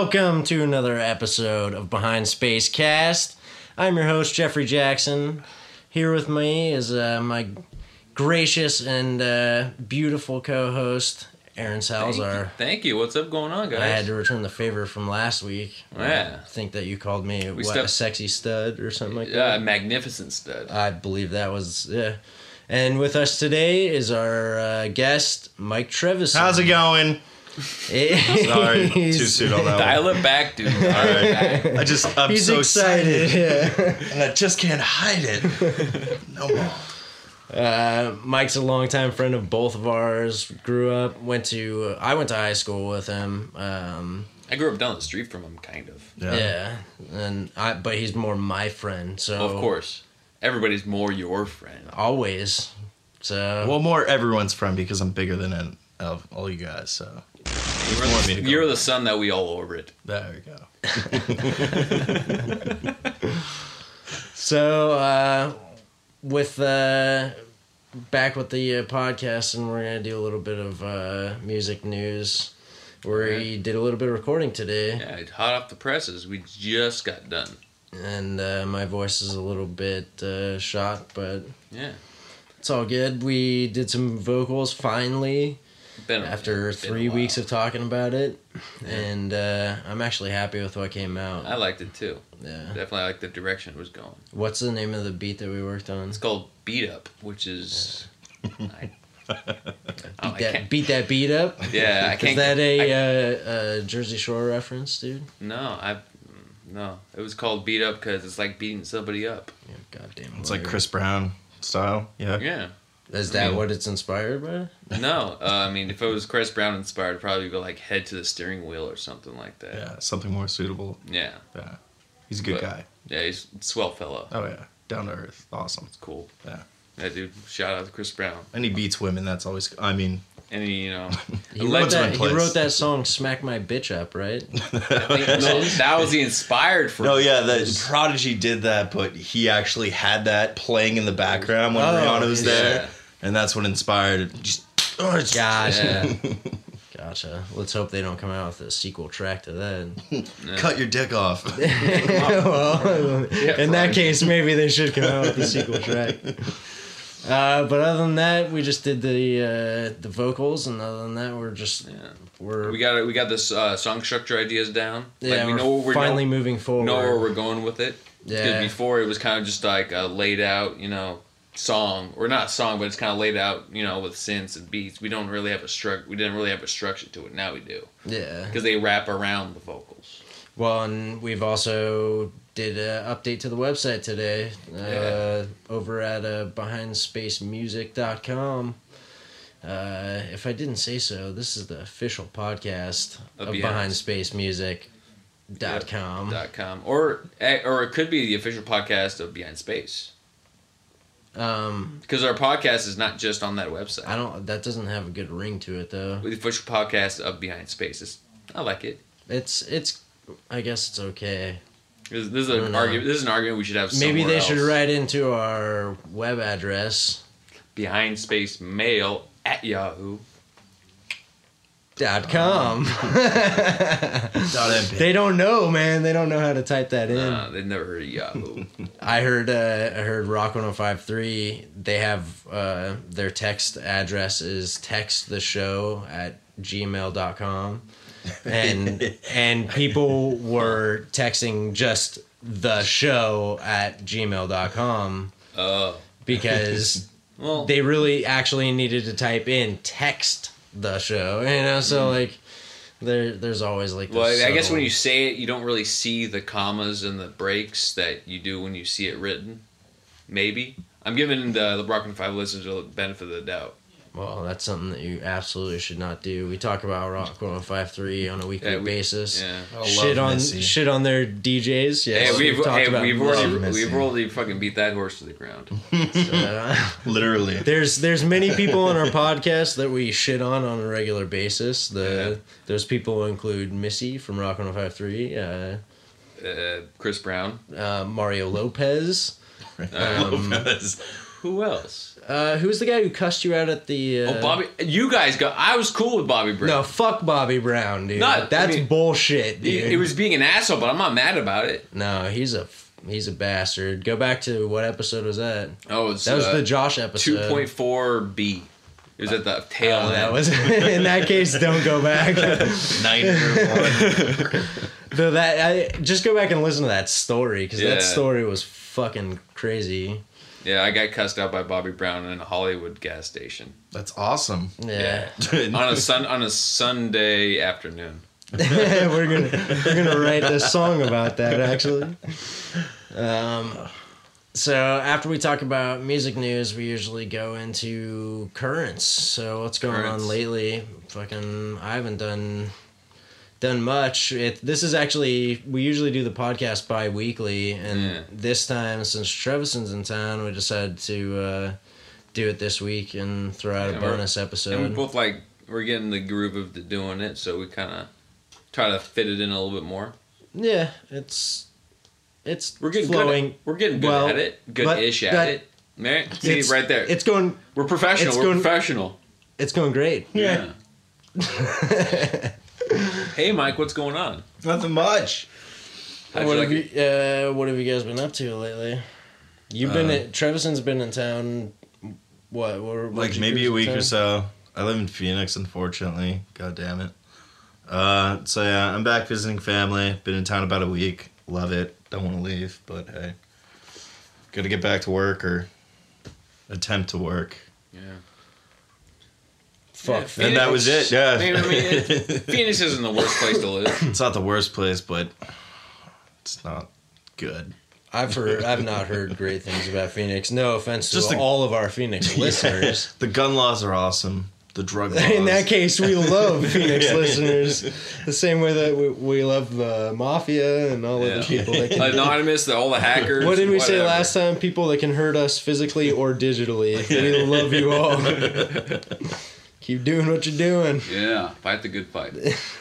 Welcome to another episode of Behind Space Cast. I'm your host, Jeffrey Jackson. Here with me is my gracious and beautiful co-host, Aaron Salazar. Thank you. What's up going on, guys? I had to return the favor from last week. Yeah. I think that you called me a sexy stud or something like that. Yeah, a magnificent stud. I believe that was, yeah. And with us today is our guest, Mike Trevison. How's it going? Sorry, too soon on that Dial it back, dude. All right. I'm He's so excited. Yeah. And I just can't hide it. No more. Mike's a longtime friend of both of ours. I went to high school with him. I grew up down the street from him, kind of. Yeah. But he's more my friend. So Of course. Everybody's more your friend. Always. So Well, more everyone's friend because I'm bigger than all you guys, so... You're the sun that we all orbit. There we go. So, back with the podcast, and we're going to do a little bit of music news. We did a little bit of recording today. Yeah, hot off the presses. We just got done. And my voice is a little bit shot, but yeah, it's all good. We did some vocals finally. After 3 weeks of talking about it, and I'm actually happy with what came out. I liked it too. Yeah, definitely liked the direction it was going. What's the name of the beat that we worked on? It's called Beat Up, which is beat that beat up. Yeah, I can't. Is that a Jersey Shore reference, dude? No, it was called Beat Up because it's like beating somebody up. Yeah, goddamn. It's like Chris Brown style. Yeah. Is that what it's inspired by? No, I mean, if it was Chris Brown inspired, it'd probably go like Head to the Steering Wheel or something like that. Yeah, something more suitable. Yeah. He's a good guy. Yeah, he's a swell fellow. Oh yeah, down to earth, awesome. It's cool. Yeah, dude. Shout out to Chris Brown. And he beats women. That's always. I mean. And he wrote that song "Smack My Bitch Up," right? That was he inspired for. No, yeah, the Prodigy did that, but he actually had that playing in the background when Rihanna was there, and that's what inspired it. Just gotcha. Gotcha. Let's hope they don't come out with a sequel track to that. Cut your dick off. Well, in that case, maybe they should come out with a sequel track. But other than that, we just did the vocals, and other than that, we got this song structure ideas down. Yeah, like, we know we're finally moving forward. Know where we're going with it. Yeah. Because before it was kind of just like a laid out, song, or not song, but it's kind of laid out, with synths and beats. We don't really have we didn't really have a structure to it. Now we do. Yeah. Because they wrap around the vocals. Well, and we've also did an update to the website today over at behindspacemusic.com. If I didn't say so, this is the official podcast of behindspacemusic.com. .com. Or it could be the official podcast of Behind Space. Because our podcast is not just on that website. That doesn't have a good ring to it, though. The official podcast of Behind Space. I like it. It's I guess it's okay. This is an argument we should have somewhere Maybe they else. should write into our web address. BehindSpaceMail@yahoo.com. They don't know, man. They don't know how to type that in. They've never heard of Yahoo. I heard Rock 105.3. They have their text address is texttheshow@gmail.com. And people were texting just the show at gmail.com because they really actually needed to type in text the show, so like there's always like this. Well, I guess when you say it, you don't really see the commas and the breaks that you do when you see it written. Maybe I'm giving the Rock 105 listeners the benefit of the doubt. Well, that's something that you absolutely should not do. We talk about Rock 105.3 on a weekly basis. Yeah. Shit on their DJs. Yeah, we've already fucking beat that horse to the ground. Literally. There's many people on our podcast that we shit on a regular basis. Those people include Missy from Rock 105.3, Chris Brown, Mario Lopez. Who else? Who's the guy who cussed you out at the? Bobby. You guys got. I was cool with Bobby Brown. No, fuck Bobby Brown, dude. That's bullshit, dude. It was being an asshole, but I'm not mad about it. No, he's a bastard. Go back to what episode was that? Oh, that was the Josh episode. 2.4B. It was at the tail end. That was in that case. Don't go back. 9-1. Though just go back and listen to that story because that story was fucking crazy. Yeah, I got cussed out by Bobby Brown in a Hollywood gas station. That's awesome. Yeah. on a Sunday afternoon. we're gonna write a song about that actually. So after we talk about music news, we usually go into currents. So what's going on lately? I haven't done much. This is actually, we usually do the podcast bi-weekly, and this time, since Trevison's in town, we decided to do it this week and throw out a bonus episode. And we both we're getting the groove of doing it, so we kind of try to fit it in a little bit more. Yeah, we're getting flowing. We're getting good at it. Good-ish at it. Right? See, right there. It's going... We're professional. We're professional. It's going great. Yeah. Hey, Mike, what's going on? Nothing much. What have you guys been up to lately? You've been Trevison's been in town. What like maybe a week or so. I live in Phoenix, unfortunately. God damn it. So yeah, I'm back visiting family. Been in town about a week. Love it. Don't want to leave, but hey, gotta get back to work or attempt to work. Yeah. Fuck. Yeah, and that was it. Yeah. I mean, Phoenix isn't the worst place to live. It's not the worst place, but it's not good. I've not heard great things about Phoenix. No offense to all of our Phoenix listeners. The gun laws are awesome. The drug laws. In that case, we love Phoenix listeners. The same way that we love the mafia and all of the people that can... Anonymous, all the hackers. What did we say last time? People that can hurt us physically or digitally. We love you all. Keep doing what you're doing. Yeah, fight the good fight.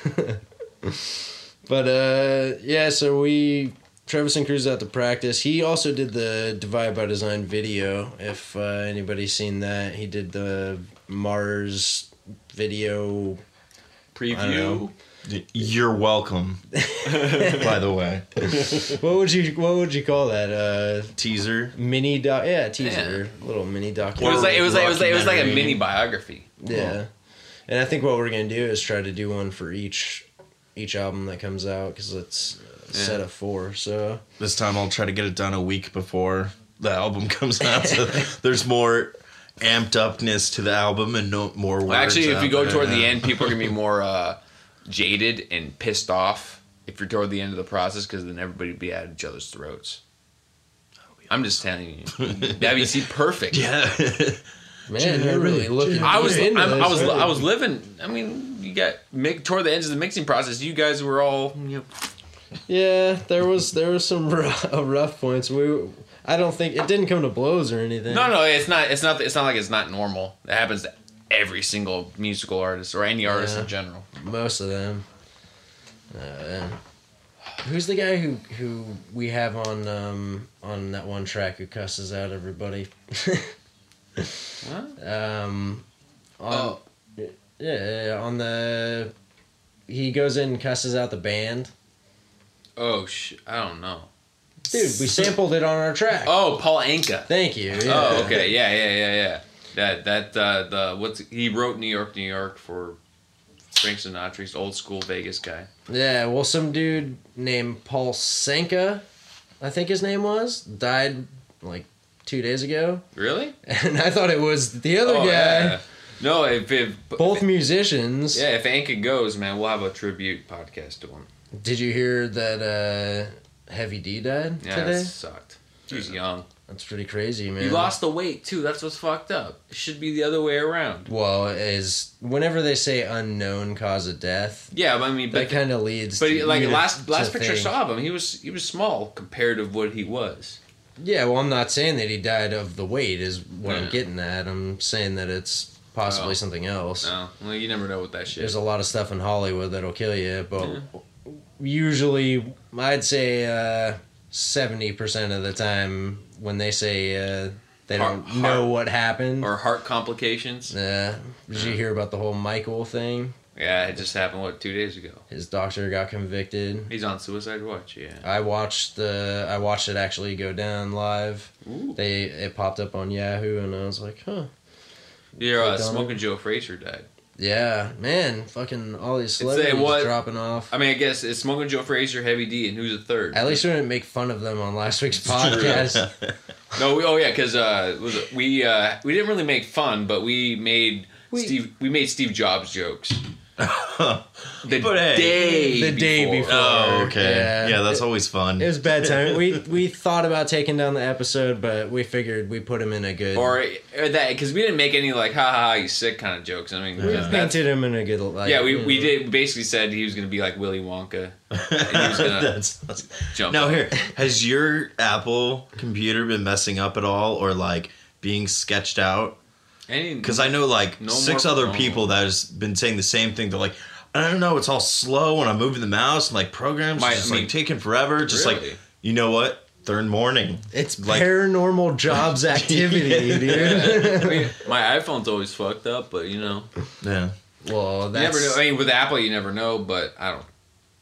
But, so Trevison Cruz out to practice. He also did the Divide by Design video. If anybody's seen that, he did the Mars video preview. You're welcome. By the way, what would you call that? Teaser, mini teaser, little mini documentary. It was like a mini biography. Yeah, and I think what we're gonna do is try to do one for each album that comes out because it's set of 4. So this time I'll try to get it done a week before the album comes out. So there's more amped upness to the album and no more words. Actually, if you go toward the end, people are gonna be more jaded and pissed off if you're toward the end of the process because then everybody will be at each other's throats. I'm just telling you, WC perfect. Yeah, man, you're really looking. I was living. I mean, you got toward the ends of the mixing process. You guys were all, Yeah, there was some rough points. I don't think it didn't come to blows or anything. No, it's not like it's not normal. It happens to every single musical artist or any artist in general. Most of them. Who's the guy who we have on that one track who cusses out everybody? What? He goes in and cusses out the band. Oh I don't know. Dude, we sampled it on our track. Oh, Paul Anka. Thank you. Yeah. Oh, okay. Yeah. He wrote New York, New York for Frank Sinatra's old school Vegas guy. Yeah, well, some dude named Paul Sanka, I think his name was, died like 2 days ago. Really? And I thought it was the other guy. Yeah. No, if both musicians. Yeah, if Anka goes, man, we'll have a tribute podcast to him. Did you hear that Heavy D died today? Yeah, that sucked. He was young. That's pretty crazy, man. He lost the weight, too. That's what's fucked up. It should be the other way around. Well, whenever they say unknown cause of death... Yeah, I mean... That kind of leads to... But, last picture I saw of him, he was small compared to what he was. Yeah, well, I'm not saying that he died of the weight is what I'm getting at. I'm saying that it's possibly something else. No, well, you never know what that shit is. There's a lot of stuff in Hollywood that'll kill you, but usually, I'd say 70% of the time when they say They don't know what happened. Or heart complications. Yeah. Did you hear about the whole Michael thing? Yeah, it just happened, 2 days ago? His doctor got convicted. He's on suicide watch, yeah. I watched it actually go down live. Ooh. It popped up on Yahoo, and I was like, huh. Yeah, Smoking Joe Frazier died. Yeah, man, fucking all these celebrities dropping off. I mean, I guess it's Smoking Joe Frazier, Heavy D, and who's the third? At least we didn't make fun of them on last week's podcast. No, because we didn't really make fun, but we made Steve Jobs jokes. The day before. Oh, okay. Yeah, that's always fun. It was bad time. We thought about taking down the episode, but we figured we put him in a good... Or that, because we didn't make any, like, ha, he's sick kind of jokes. I mean, we painted him in a good... Like, yeah, we did. Basically said he was going to be like Willy Wonka. And he was going to jump Now, up. here, has your Apple computer been messing up at all, or, like, being sketched out? Because I know, like, 6 other people that has been saying the same thing. They're like, I don't know, it's all slow when I'm moving the mouse, and, like, programs just, like, taking forever. Just, really? like, you know what? Third morning. It's like, paranormal jobs activity, dude. I mean, my iPhone's always fucked up, but, you know. Yeah. Well, that's... You never know. I mean, with Apple, you never know, but I don't...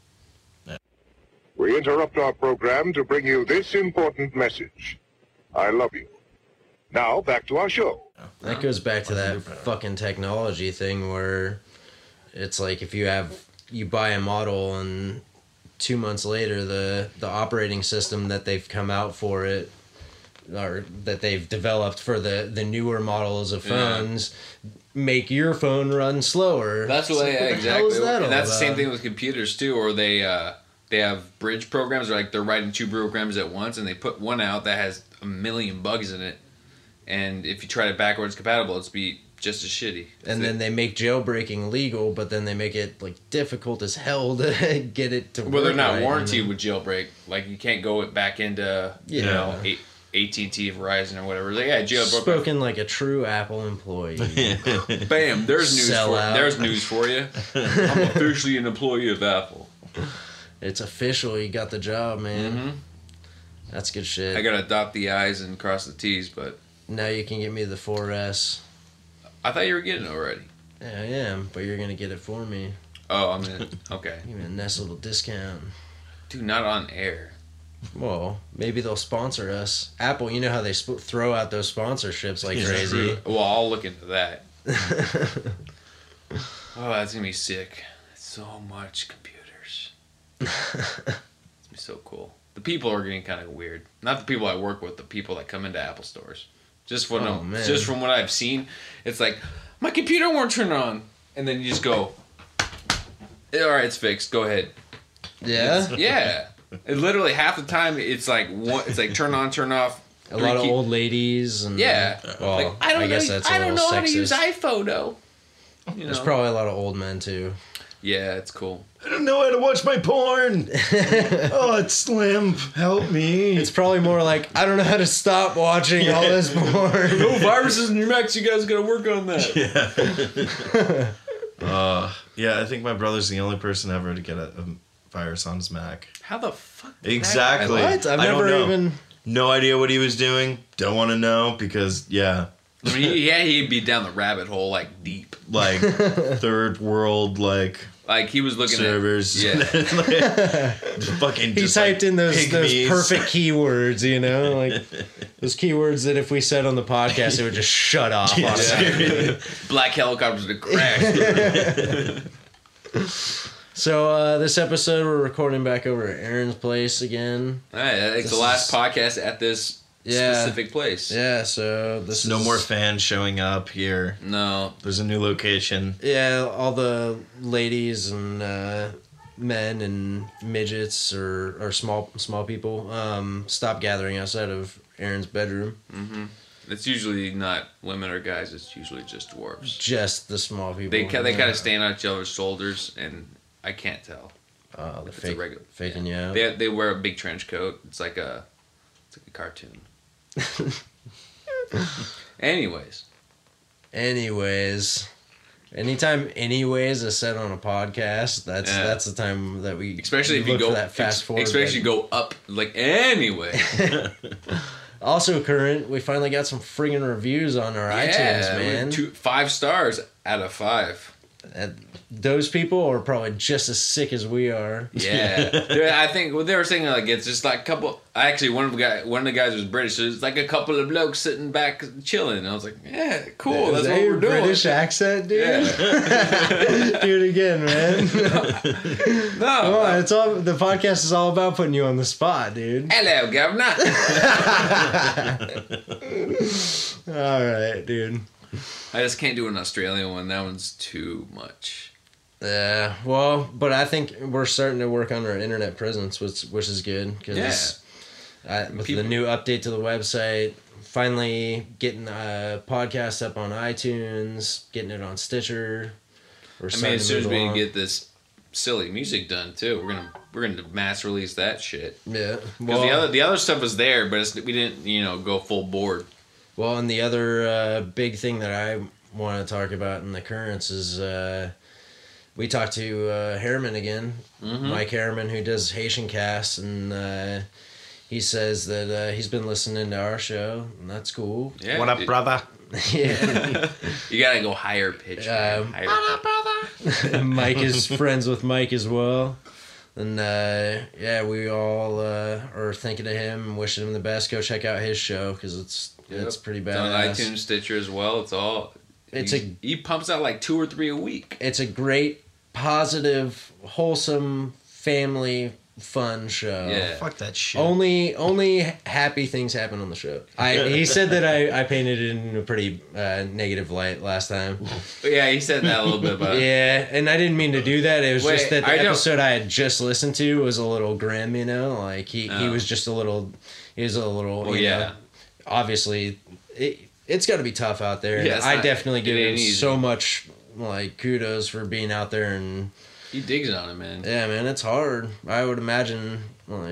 We interrupt our program to bring you this important message. I love you. Now, back to our show. That goes back to that fucking technology thing where it's like if you buy a model and 2 months later the operating system that they've come out for it or that they've developed for the newer models of phones make your phone run slower. That's what exactly. And that's the same thing with computers too, or they have bridge programs, or like they're writing 2 programs at once and they put one out that has a million bugs in it. And if you try it backwards compatible, it's be just as shitty. And then they make jailbreaking legal, but then they make it like difficult as hell to get it to work. Well, they're not warranted with jailbreak. Like you can't go back into you know AT&T, Verizon, or whatever. Like, jailbreak. Spoken like a true Apple employee. Bam! There's news for you. I'm officially an employee of Apple. It's official. You got the job, man. Mm-hmm. That's good shit. I gotta dot the I's and cross the T's, but. Now you can get me the 4S. I thought you were getting it already. Yeah, I am, but you're going to get it for me. Oh, I'm in. Okay. Give me a nice little discount. Dude, not on air. Well, maybe they'll sponsor us. Apple, you know how they throw out those sponsorships like crazy. Well, I'll look into that. Oh, that's going to be sick. So much computers. It's going to be so cool. The people are getting kind of weird. Not the people I work with, the people that come into Apple stores. Just from what I've seen, it's like, my computer won't turn on. And then you just go, all right, it's fixed. Go ahead. Yeah? Yeah. It literally, half the time, it's like turn on, turn off. A lot of old ladies. And, yeah. Well, like, I don't know how to use iPhoto. You know? There's probably a lot of old men, too. Yeah, it's cool. I don't know how to watch my porn. Oh, it's slim. Help me. It's probably more like, I don't know how to stop watching all this porn. No viruses in your Macs. You guys got to work on that. Yeah, I think my brother's the only person ever to get a virus on his Mac. How the fuck? Exactly. What? I've never even... No idea what he was doing. Don't want to know because, I mean, he'd be down the rabbit hole, like, deep. Like, third world, like he was looking servers. At... Yeah. He typed in those perfect keywords, you know? Like, those keywords that if we said on the podcast, it would just shut off. Yeah. Black helicopters would crash. So, this episode, we're recording back over at Aaron's place again. All right, it's the last podcast at this specific place. Yeah, so this no more fans showing up here. No. There's a new location. Yeah, all the ladies and men and midgets or small people stop gathering outside of Aaron's bedroom. Mm-hmm. It's usually not women or guys. It's usually just dwarves. Just the small people. They kind of stand on each other's shoulders, and I can't tell. Oh, they're faking you out. They wear a big trench coat. It's like a cartoon. Anyways, anytime "anyways" is said on a podcast, that's the time that we especially if you go for that fast forward. Especially you go up like anyway. Also current, we finally got some friggin' reviews on our iTunes, man. 5 stars out of 5. Those people are probably just as sick as we are. Yeah, dude, I think what they were saying, like, it's just like a couple. Actually, one of the guys was British, so it's like a couple of blokes sitting back chilling. And I was like, yeah, cool. That's what we're doing. British accent, dude. Yeah. Do it again, man. No, Come on, it's all the podcast is all about putting you on the spot, dude. Hello, governor. All right, dude. I just can't do an Australian one. That one's too much. Yeah, well, but I think we're starting to work on our internet presence, which is good because with the new update to the website, finally getting a podcast up on iTunes, getting it on Stitcher. As soon as we get this silly music done too, we're gonna mass release that shit. Yeah, because the other stuff was there, but we didn't go full board. Well, and the other big thing that I want to talk about in the currents is we talked to Harriman again, Mike Harriman, who does Haitian Cast, and he says that he's been listening to our show, and that's cool. Yeah, what up, brother? Yeah. You gotta go higher pitch. Mike is friends with Mike as well. And we all are thinking of him and wishing him the best. Go check out his show because it's pretty badass. It's on iTunes, Stitcher as well. He pumps out like 2 or 3 a week. It's a great, positive, wholesome, family fun show. Yeah, fuck that shit. Only happy things happen on the show. He said that I painted it in a pretty negative light last time. Yeah, he said that a little bit about it. Yeah, and I didn't mean to do that. It was just that the episode I had just listened to was a little grim, like he was just a little. He was a little. Well, yeah. Obviously, it's got to be tough out there. Yeah, I definitely give him so much kudos for being out there and. He digs it on it, man. Yeah, man, it's hard. I would imagine,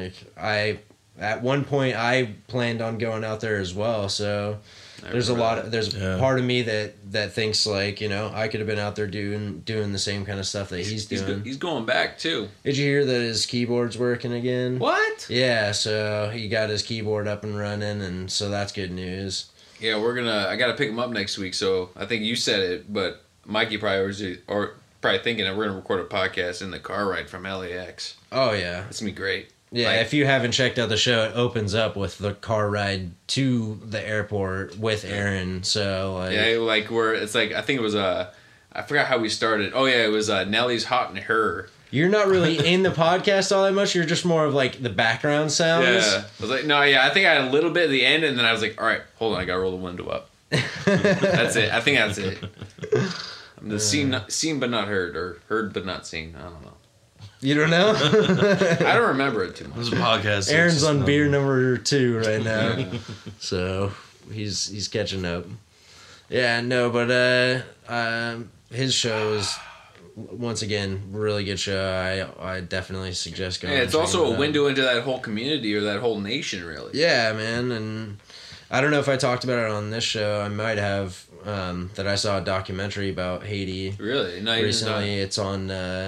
at one point I planned on going out there as well. So there's a part of me that thinks I could have been out there doing the same kind of stuff that he's doing. He's going back too. Did you hear that his keyboard's working again? What? Yeah, so he got his keyboard up and running, and so that's good news. Yeah, I got to pick him up next week. So I think you said it, but Mikey probably thinking that we're going to record a podcast in the car ride from LAX. Oh, yeah. It's going to be great. Yeah, if you haven't checked out the show, it opens up with the car ride to the airport with Aaron. So, I think it was, I forgot how we started. Oh, yeah, it was Nelly's Hot and Her. You're not really in the podcast all that much. You're just more of the background sounds. Yeah. I was I think I had a little bit at the end, and then I was like, all right, hold on, I got to roll the window up. That's it. I think that's it. The seen but not heard, or heard but not seen. I don't know. You don't know? I don't remember it too much. This is a podcast. Aaron's on beer number 2 right now, so he's catching up. Yeah, no, but his show is once again really good show. I definitely suggest going. Yeah, it's also a window into that whole community or that whole nation, really. Yeah, man, and I don't know if I talked about it on this show. I might have. That I saw a documentary about Haiti. Really? No, recently. It's on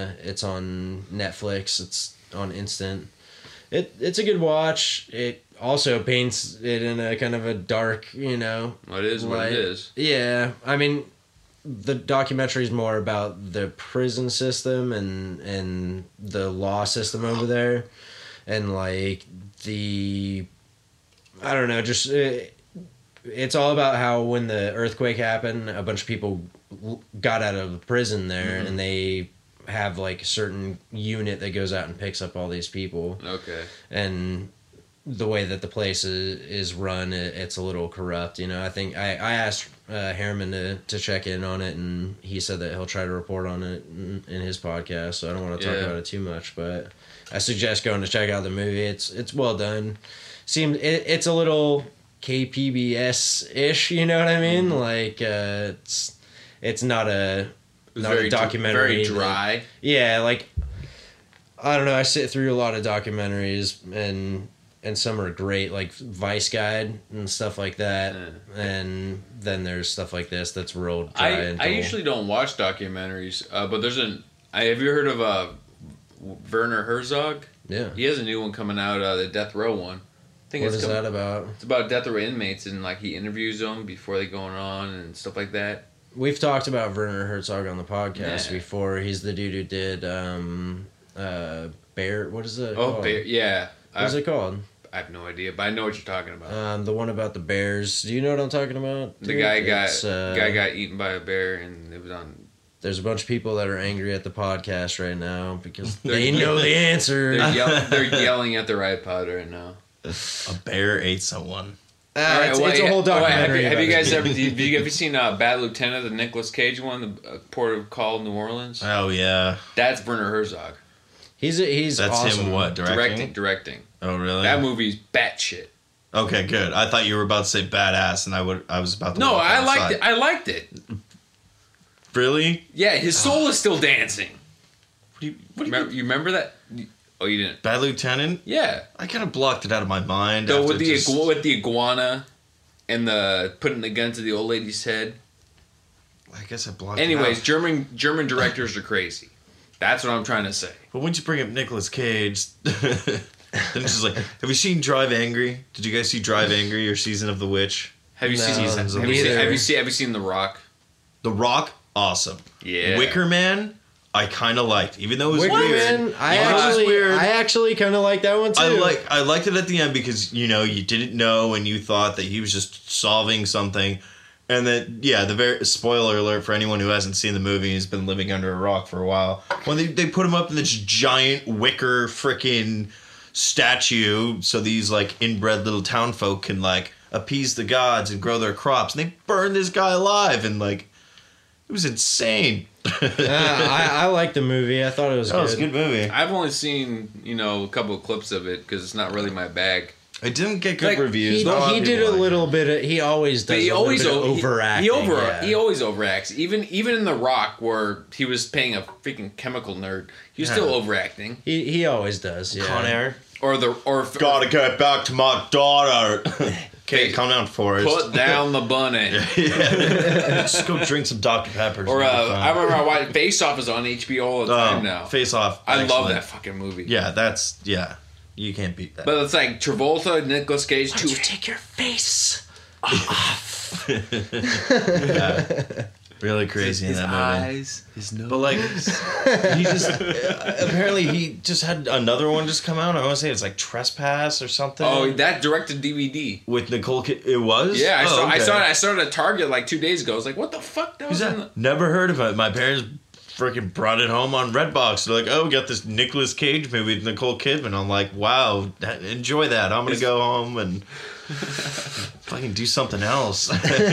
Netflix. It's on Instant. It's a good watch. It also paints it in a kind of a dark, It is what it is. Yeah, I mean, the documentary is more about the prison system and the law system over there, and I don't know, just. It's all about how when the earthquake happened, a bunch of people got out of prison there, and they have a certain unit that goes out and picks up all these people. Okay. And the way that the place is run, it's a little corrupt. I think I asked Harriman to check in on it, and he said that he'll try to report on it in his podcast. So I don't want to talk about it too much, but I suggest going to check out the movie. It's well done. It's a little KPBS-ish, you know what I mean? It's not a documentary. Very dry. I don't know. I sit through a lot of documentaries, and some are great, like Vice Guide and stuff like that. And then there's stuff like this that's real dry. I usually don't watch documentaries, but there's have you heard of Werner Herzog? Yeah. He has a new one coming out, the Death Row one. I think What is that about? It's about death row inmates, and like he interviews them before they going on and stuff like that. We've talked about Werner Herzog on the podcast Yeah. before. He's the dude who did Bear. What is it? Oh, called? Bear, yeah. What is it called? I have no idea, but I know what you're talking about. The one about the bears. Do you know what I'm talking about? The dude? guy It's, got eaten by a bear, and it was on. There's a bunch of people that are angry at the podcast right now because They're- they know the answer. They're yelling at their iPod right now. A bear ate someone. It's a whole documentary. Have you about guys it. ever? Have you seen Bad Lieutenant, the Nicolas Cage one, the Port of Call, New Orleans? Oh yeah, That's Werner Herzog He's that's awesome. him. What directing. Oh really? That movie's batshit. Okay, good. I thought you were about to say badass, and I was about to. No, walk I outside. liked it. I liked it. Really? Yeah, his soul is still dancing. What do you You remember that? Oh, you didn't. Bad Lieutenant? Yeah. I kind of blocked it out of my mind. So after with the just- with the iguana and the putting the gun to the old lady's head. I guess I blocked. Anyways, it out. German directors are crazy. That's what I'm trying to say. But once you bring up Nicolas Cage, then it's just like, have you seen Drive Angry? Did you guys see Drive Angry or Season of the Witch? Have you No, seen Seasons of have you the seen, neither. have you seen The Rock? The Rock, awesome. Yeah. Wicker Man, I kind of liked, even though it was Wicker weird. Man, Weird. I actually kind of like that one too. I liked it at the end because you didn't know and you thought that he was just solving something, and then the very spoiler alert for anyone who hasn't seen the movie and has been living under a rock for a while. When they put him up in this giant wicker frickin' statue, so these like inbred little town folk can like appease the gods and grow their crops, and they burned this guy alive, and like it was insane. I like the movie. I thought it was That good. was a good movie. I've only seen a couple of clips of it because it's not really my bag. It didn't get good Like, reviews. He, Not lot he of did people a like little it. bit. He always does. But he a always little bit of overacting. He always overacts. Even in The Rock, where he was paying a freaking chemical nerd, he was still overacting. He always does. Yeah. Con Air. Or get back to my daughter. Okay, calm down, Forrest. put down the bunny. Just go drink some Dr. Pepper. Or I remember I watched Face Off is on HBO all the time now. Face Off. I love excellent. that fucking movie. Yeah. You can't beat that. But it's like Travolta, Nicolas Cage, Why don't you take your face? Really crazy in that movie. his nose. But like, he just apparently he just had another one just come out. I want to say it's like Trespass or something. Oh, that directed DVD. with Nicole. It was. Yeah, I okay. saw it at Target like 2 days ago. I was like, what the fuck? That Who's was in that? Never heard of it. My parents freaking brought it home on Redbox. They're like, "Oh, we got this Nicolas Cage movie with Nicole Kidman." I'm like, "Wow, enjoy that." I'm gonna go home and fucking do something else.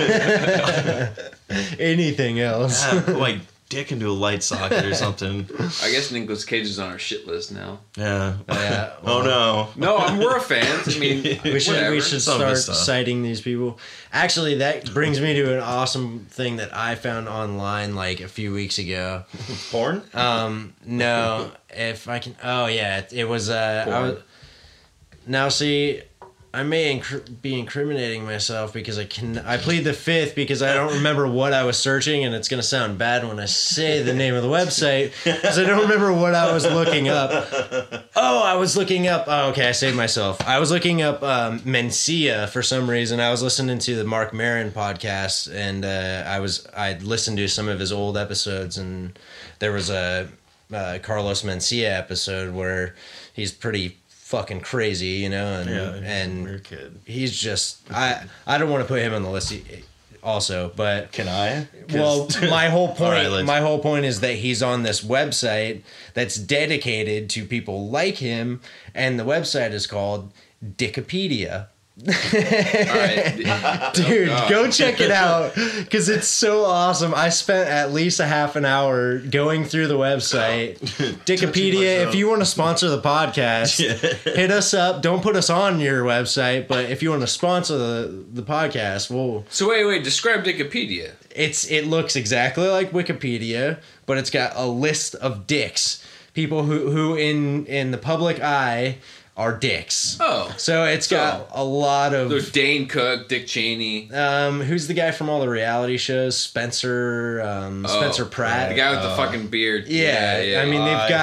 Anything else? Put my dick into a light socket or something. I guess Nicolas Cage is on our shit list now. Yeah. Yeah. Oh no. No, we're fans. I mean, We should whatever. Some of start his stuff. citing these people. Actually, that brings me to an awesome thing that I found online like a few weeks ago. Porn? No, if I can. Oh yeah, it was. Now see, I may be incriminating myself because I plead the fifth because I don't remember what I was searching, and it's gonna sound bad when I say the name of the website because I don't remember what I was looking up. Oh, I was looking up. Oh, okay, I saved myself. I was looking up Mencia for some reason. I was listening to the Mark Maron podcast, and I'd listened to some of his old episodes, and there was a Carlos Mencia episode where he's pretty fucking crazy, and weird kid. he's just I don't want to put him on the list also, but Can I? well, my whole point All right, let's- my whole point is that he's on this website that's dedicated to people like him, and the website is called Dickopedia. All right. Dude, Oh, God. go check it out because it's so awesome. I spent at least a half an hour going through the website. Dickopedia, if you want to sponsor the podcast, hit us up. Don't put us on your website, but if you want to sponsor the podcast, we'll... So wait, describe Wikipedia. It looks exactly like Wikipedia, but it's got a list of dicks. People who in the public eye are dicks. Oh. So it's got a lot of... There's Dane Cook, Dick Cheney. who's the guy from all the reality shows? Spencer Pratt. The guy with the fucking beard. Yeah, I mean they've got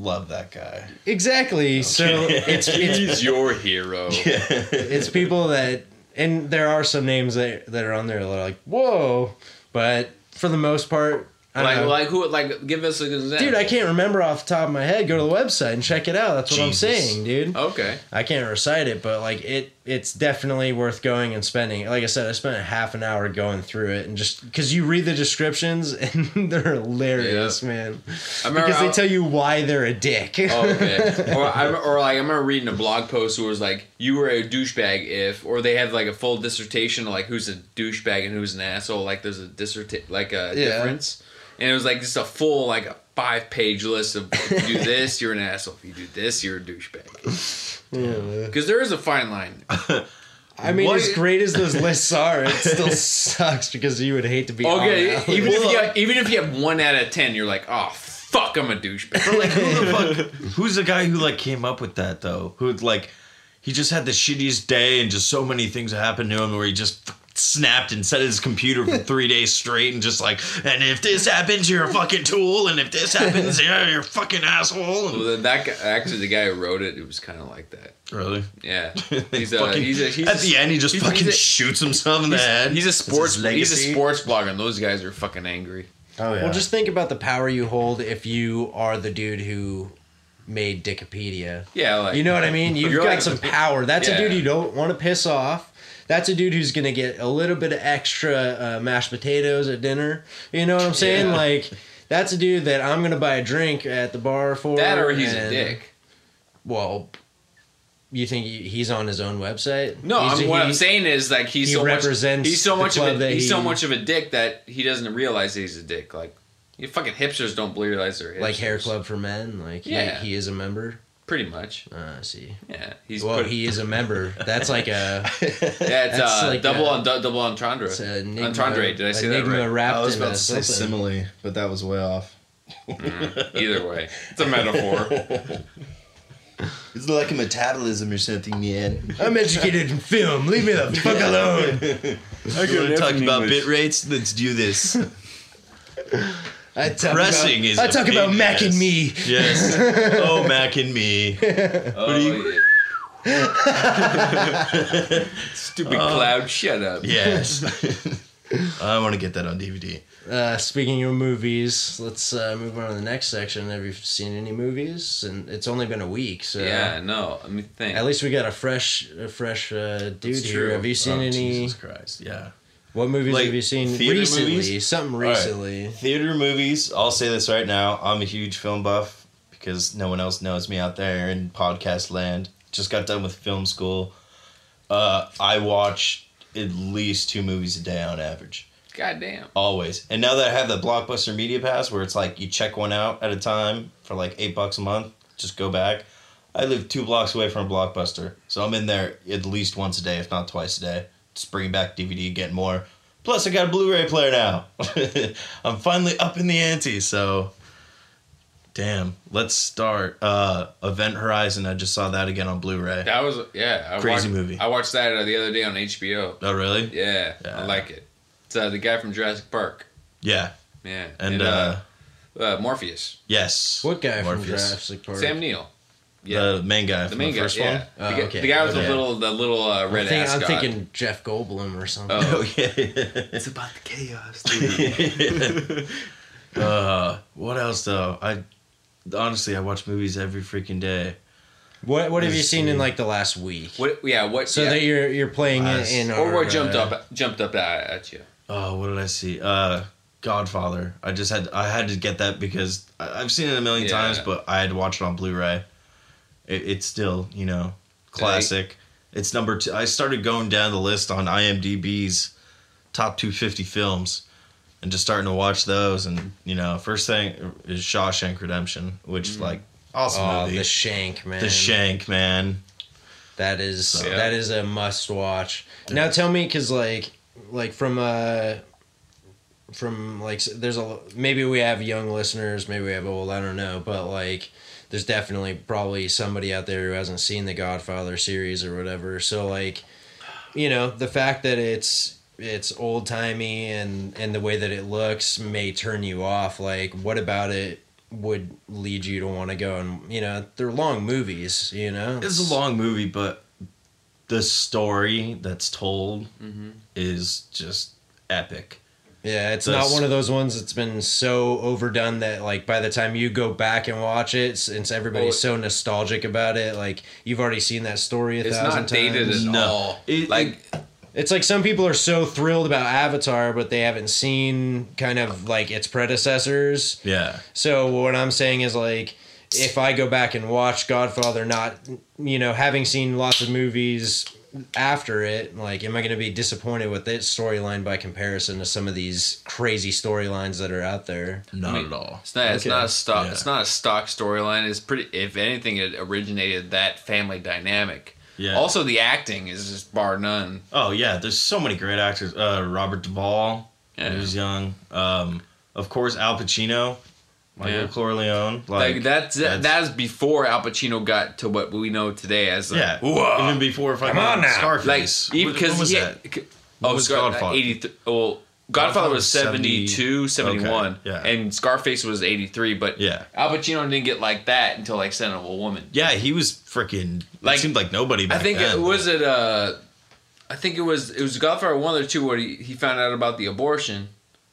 love that guy. Exactly. So He's your hero. it's people that, and there are some names that are on there that are like, whoa, but for the most part, I don't know. Like who? Like, give us an example. Dude, I can't remember off the top of my head. Go to the website and check it out. That's what I'm Jesus. saying, dude. Okay. I can't recite it, but like it's definitely worth going and spending. Like I said, I spent a half an hour going through it, and just because you read the descriptions and they're hilarious, man. Because they tell you why they're a dick. Oh, okay. or like I remember reading a blog post where it was like, you were a douchebag if, or they have like a full dissertation of like who's a douchebag and who's an asshole. Like there's a difference. And it was like just a full, like, a 5-page list of, if you do this, you're an asshole. If you do this, you're a douchebag. Because there is a fine line. I mean, as great as those lists are, it still sucks because you would hate to be Okay, even if you have 1 out of 10, you're like, oh, fuck, I'm a douchebag. But like, who's the guy who like came up with that though? Who like, he just had the shittiest day and just so many things happened to him where he just snapped and set his computer for 3 days straight and just like, and if this happens, you're a fucking tool, and if this happens, yeah, you're a fucking asshole. And Well, that guy, actually, the guy who wrote it, it was kind of like that. really? Yeah. At the end, he just he's fucking a- shoots himself in the head. He's a sports legacy. blogger, and those guys are fucking angry. Oh yeah. Well, just think about the power you hold if you are the dude who made Dickopedia. Yeah, like, You know what I mean? You've You're got like- some power. That's Yeah. a dude you don't want to piss off. That's a dude who's going to get a little bit of extra mashed potatoes at dinner. You know what I'm saying? Yeah. Like, that's a dude that I'm going to buy a drink at the bar for. that or he's a and- dick. Well, you think he's on his own website? No, what I'm saying is like he represents he's so the much of club a that he's so he- much of a dick that he doesn't realize he's a dick. Like, you fucking hipsters don't realize they're hipsters. Like Hair Club for Men? Like, Yeah. he is a member? Pretty much. I see. Yeah, He is a member. That's like a... Yeah, it's that's like double a- double entendre. It's a enigma, Entendre, did I say that enigma right? wrapped I was in about a to say something. simile, but that was way off. Either way, it's a metaphor. It's like a metabolism or something, man. I'm educated in film. Leave me the fuck alone. You want to talk about bit rates? Let's do this. I talk Pressing about, is I a talk about big Mac and yes. me. Yes. Oh, Mac and me. Stupid cloud, shut up. Yes. I want to get that on DVD. Speaking of movies, let's move on to the next section. Have you seen any movies? And it's only been a week, so Yeah, no. Let me think. at least we got a fresh dude That's here. true. Have you seen any? Jesus Christ, yeah. What movies Like, have you seen theater recently? movies? Something right. recently. Theater movies, I'll say this right now. I'm a huge film buff because no one else knows me out there in podcast land. Just got done with film school. I watch at least 2 movies a day on average. God damn. Always. And now that I have the Blockbuster Media Pass where it's like you check one out at a time for like $8 a month, just go back. I live 2 blocks away from a Blockbuster. So I'm in there at least once a day, if not twice a day. Just bringing back DVD, getting more. Plus I got a Blu-ray player now. I'm finally up in the ante, so damn. Let's start Event Horizon. I just saw that again on Blu-ray. That was, yeah. Crazy movie. I watched that the other day on HBO. Oh really? Yeah, Yeah. I like it. It's the guy from Jurassic Park. Yeah. Yeah. And Morpheus. yes. What guy from Morpheus. Jurassic Park? Sam Neill. The main guy The from main the guy, first yeah. one? Oh, the, okay. the guy with Okay. the little red I'm ascot. thinking Jeff Goldblum or something. Oh. Oh yeah. It's about the chaos. What else though? Honestly I watch movies every freaking day. What have you Let's seen in see. like the last week? What? Yeah. What? So yeah. that you're playing Last- in or our, what jumped up at you? Oh, what did I see? Godfather. I had to get that because I've seen it a million Yeah. times, but I had to watch it on Blu-ray. It's still, classic. It's number 2. I started going down the list on IMDb's top 250 films and just starting to watch those. And, first thing is Shawshank Redemption, which, awesome Oh, movie. The Shank, man. The Shank, man. That is Yeah. that is a must watch. Now tell me, because from there's maybe we have young listeners, maybe we have old, I don't know, but there's definitely probably somebody out there who hasn't seen the Godfather series or whatever. So the fact that it's old timey and the way that it looks may turn you off. What about it would lead you to want to go and, you know, they're long movies, you know? It's a long movie, but the story that's told is just epic. Yeah, it's not one of those ones that's been so overdone that, like, by the time you go back and watch it, since everybody's so nostalgic about it, like, you've already seen that story a thousand times. It's not dated at all. It's like some people are so thrilled about Avatar, but they haven't seen kind of, like, its predecessors. Yeah. So what I'm saying is, like, if I go back and watch Godfather, not, you know, having seen lots of movies after it, like, am I going to be disappointed with its storyline by comparison to some of these crazy storylines that are out there? Not at all. It's not a stock. Yeah. It's not a stock storyline. It's pretty. If anything, it originated that family dynamic. Yeah. Also, the acting is just bar none. Oh yeah, there's so many great actors. Robert Duvall, when he was young. Of course, Al Pacino. Michael Corleone, like that's before Al Pacino got to what we know today as even before Scarface. Like because that? Godfather. 83. Well, Godfather was 72, 71, and Scarface was 83. But Al Pacino didn't get like that until like Scent of a Woman. Yeah, he was freaking. Like, it seemed like nobody. Back then. I think it was Godfather 1 or 2 where he found out about the abortion.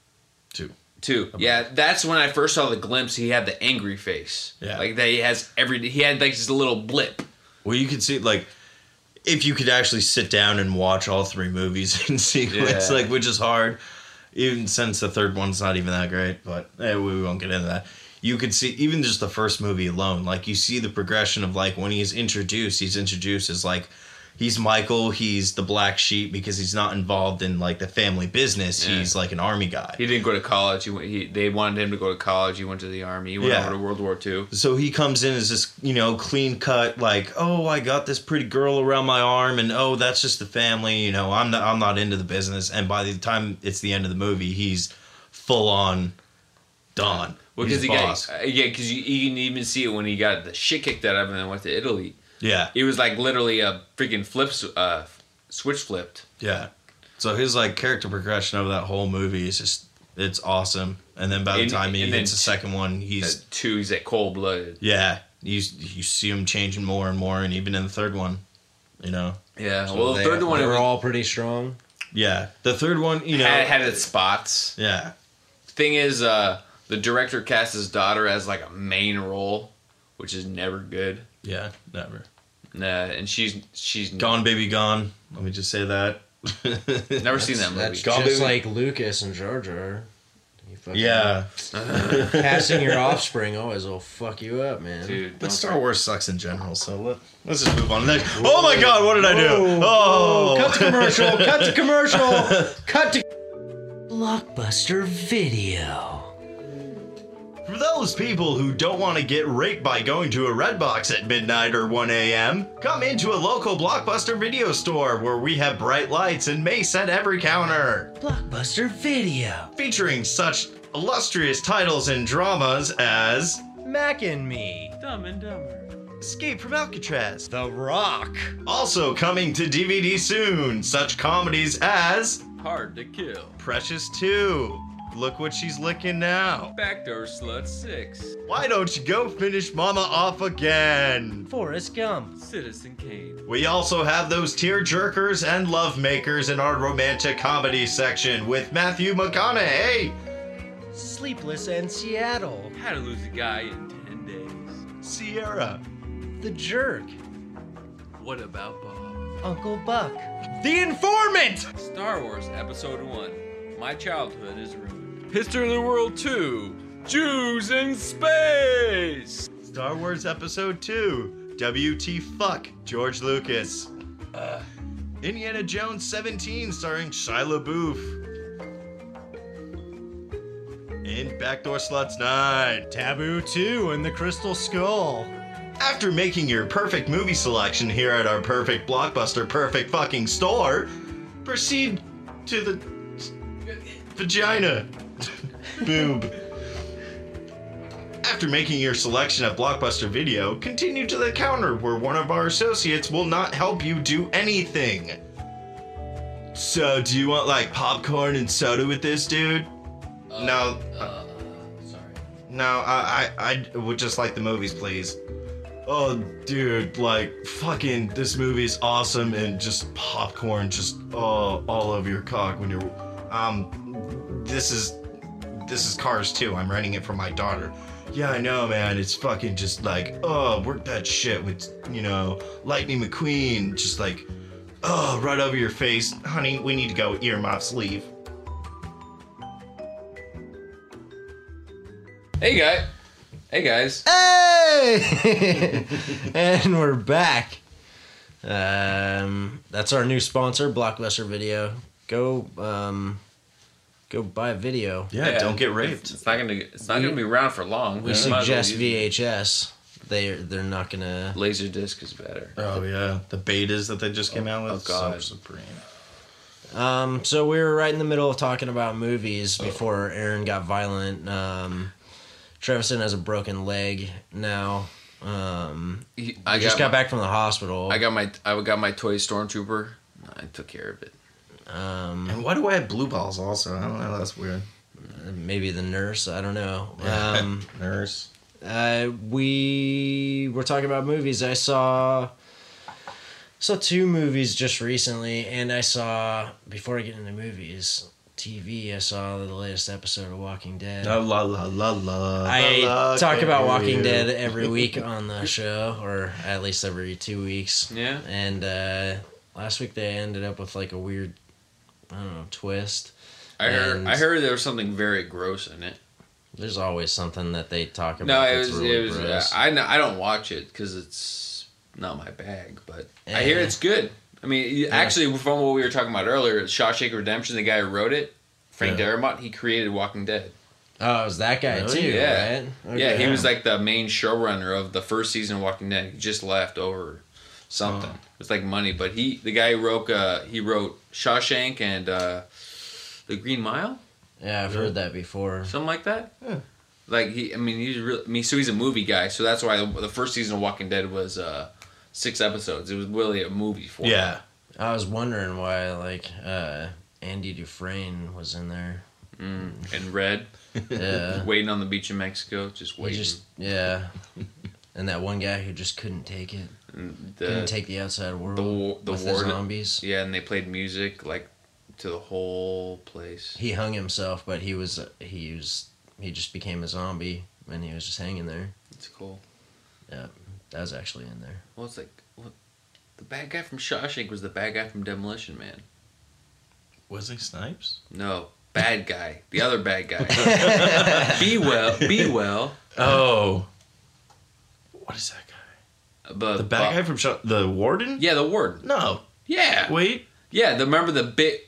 2. Yeah, that's when I first saw the glimpse. He had the angry face. Yeah, like that he had like just a little blip. Well, you could see like if you could actually sit down and watch all 3 movies in sequence, like which is hard. Even since the third one's not even that great, but we won't get into that. You could see even just the first movie alone, like you see the progression of like when he's introduced as like. He's Michael. He's the black sheep because he's not involved in like the family business. Yeah. He's like an army guy. He didn't go to college. They wanted him to go to college. He went to the army. He went over to World War II. So he comes in as this, clean cut, like, oh, I got this pretty girl around my arm, and oh, that's just the family. I'm not into the business. And by the time it's the end of the movie, he's full on Don. Well, because because you can even see it when he got the shit kicked out of him and went to Italy. Yeah. It was like literally a freaking switch flipped. Yeah. So his like character progression of that whole movie is it's awesome. And then by the time he gets the second one, he's at cold blooded. Yeah. You see him changing more and more, and even in the third one, Yeah. So well, the third one, they were all pretty strong. Yeah. The third one, had its spots. Yeah. Thing is, the director cast his daughter as like a main role, which is never good. Yeah, never. Nah, and she's Gone Baby Gone. Let me just say that. Never seen that movie. That's just like Lucas and Jar Jar. Yeah. Casting your offspring always will fuck you up, man. Dude, but Star Wars sucks in general, so let's just move on. Oh my god, what did I do? Oh! Cut to commercial! Cut to commercial! Cut to Blockbuster Video. For those people who don't want to get raped by going to a Redbox at midnight or 1 a.m., come into a local Blockbuster Video store where we have bright lights and mace at every counter. Blockbuster Video. Featuring such illustrious titles and dramas as Mac and Me, Dumb and Dumber, Escape from Alcatraz, The Rock. Also coming to DVD soon, such comedies as Hard to Kill, Precious 2, Look What She's Licking Now, Backdoor Slut 6, Why Don't You Go Finish Mama Off Again, Forrest Gump, Citizen Kane. We also have those tear jerkers and love makers in our romantic comedy section with Matthew McConaughey, Sleepless in Seattle, How to Lose a Guy in 10 Days, Sierra, The Jerk, What About Bob, Uncle Buck, The Informant, Star Wars Episode 1, My Childhood is Ruined, History of the World 2, Jews in Space, Star Wars Episode 2, WT Fuck, George Lucas, Indiana Jones 17 starring Shia LaBeouf, and Backdoor Sluts 9, Taboo 2 and the Crystal Skull. After making your perfect movie selection here at our perfect Blockbuster perfect fucking store, proceed to the vagina. Boob. After making your selection at Blockbuster Video, continue to the counter where one of our associates will not help you do anything. So, do you want like popcorn and soda with this, dude? Sorry. No, I would just like the movies, please. Oh, dude, like, fucking, this movie is awesome, and just popcorn just all over your cock when you're, this is Cars 2. I'm renting it for my daughter. Yeah, I know, man. It's fucking just like, oh, work that shit with, Lightning McQueen. Just like, oh, right over your face. Honey, we need to go earmuffs, leave. Hey, guys. Hey! And we're back. That's our new sponsor, Blockbuster Video. Go buy a video. Yeah, don't get raped. It's not gonna be around for long. We suggest VHS. They're not gonna. Laserdisc is better. Oh yeah, the betas that they just came out with. Oh god, so supreme. So we were right in the middle of talking about movies before Aaron got violent. Trevison has a broken leg now. I just got back from the hospital. I got my toy Stormtrooper. I took care of it. And why do I have blue balls also? I don't know. That's weird. Maybe the nurse. I don't know. Nurse. We were talking about movies. I saw 2 movies just recently, and I saw, before I get into movies, TV, I saw the latest episode of Walking Dead. La la la la la. I talk about Walking Dead every week on the show, or at least every 2 weeks. Yeah. And last week they ended up with like a weird, I don't know, twist. I heard there was something very gross in it. There's always something that they talk about. No, it that's was. really It was. gross. I don't watch it because it's not my bag, but I hear it's good. I mean, actually, from what we were talking about earlier, Shawshank Redemption, the guy who wrote it, Frank Darabont, he created Walking Dead. Oh, it was that guy too, Yeah. right? Yeah, Okay. he was like the main showrunner of the first season of Walking Dead. He just left over something. It's like money, but the guy who wrote Shawshank and The Green Mile. Yeah, I've heard that before. Something like that. Yeah. Like so he's a movie guy. So that's why the first season of Walking Dead was 6 episodes. It was really a movie for him. Yeah. I was wondering why, like, Andy Dufresne was in there. And Red, Yeah. waiting on the beach in Mexico, just He waiting. And that one guy who just couldn't take it. And Couldn't take the outside world the with the warden. zombies. Yeah, and they played music like to the whole place. He hung himself, but he just became a zombie, and he was just hanging there. It's cool. Yeah, that was actually in there. Well, it's like the bad guy from Shawshank was the bad guy from Demolition Man. Was he Snipes? No, bad guy. The other bad guy. Be well. Oh. What is that guy? But The bad guy from the Warden? Yeah, the warden. No. Yeah. Wait. Yeah, remember the bit.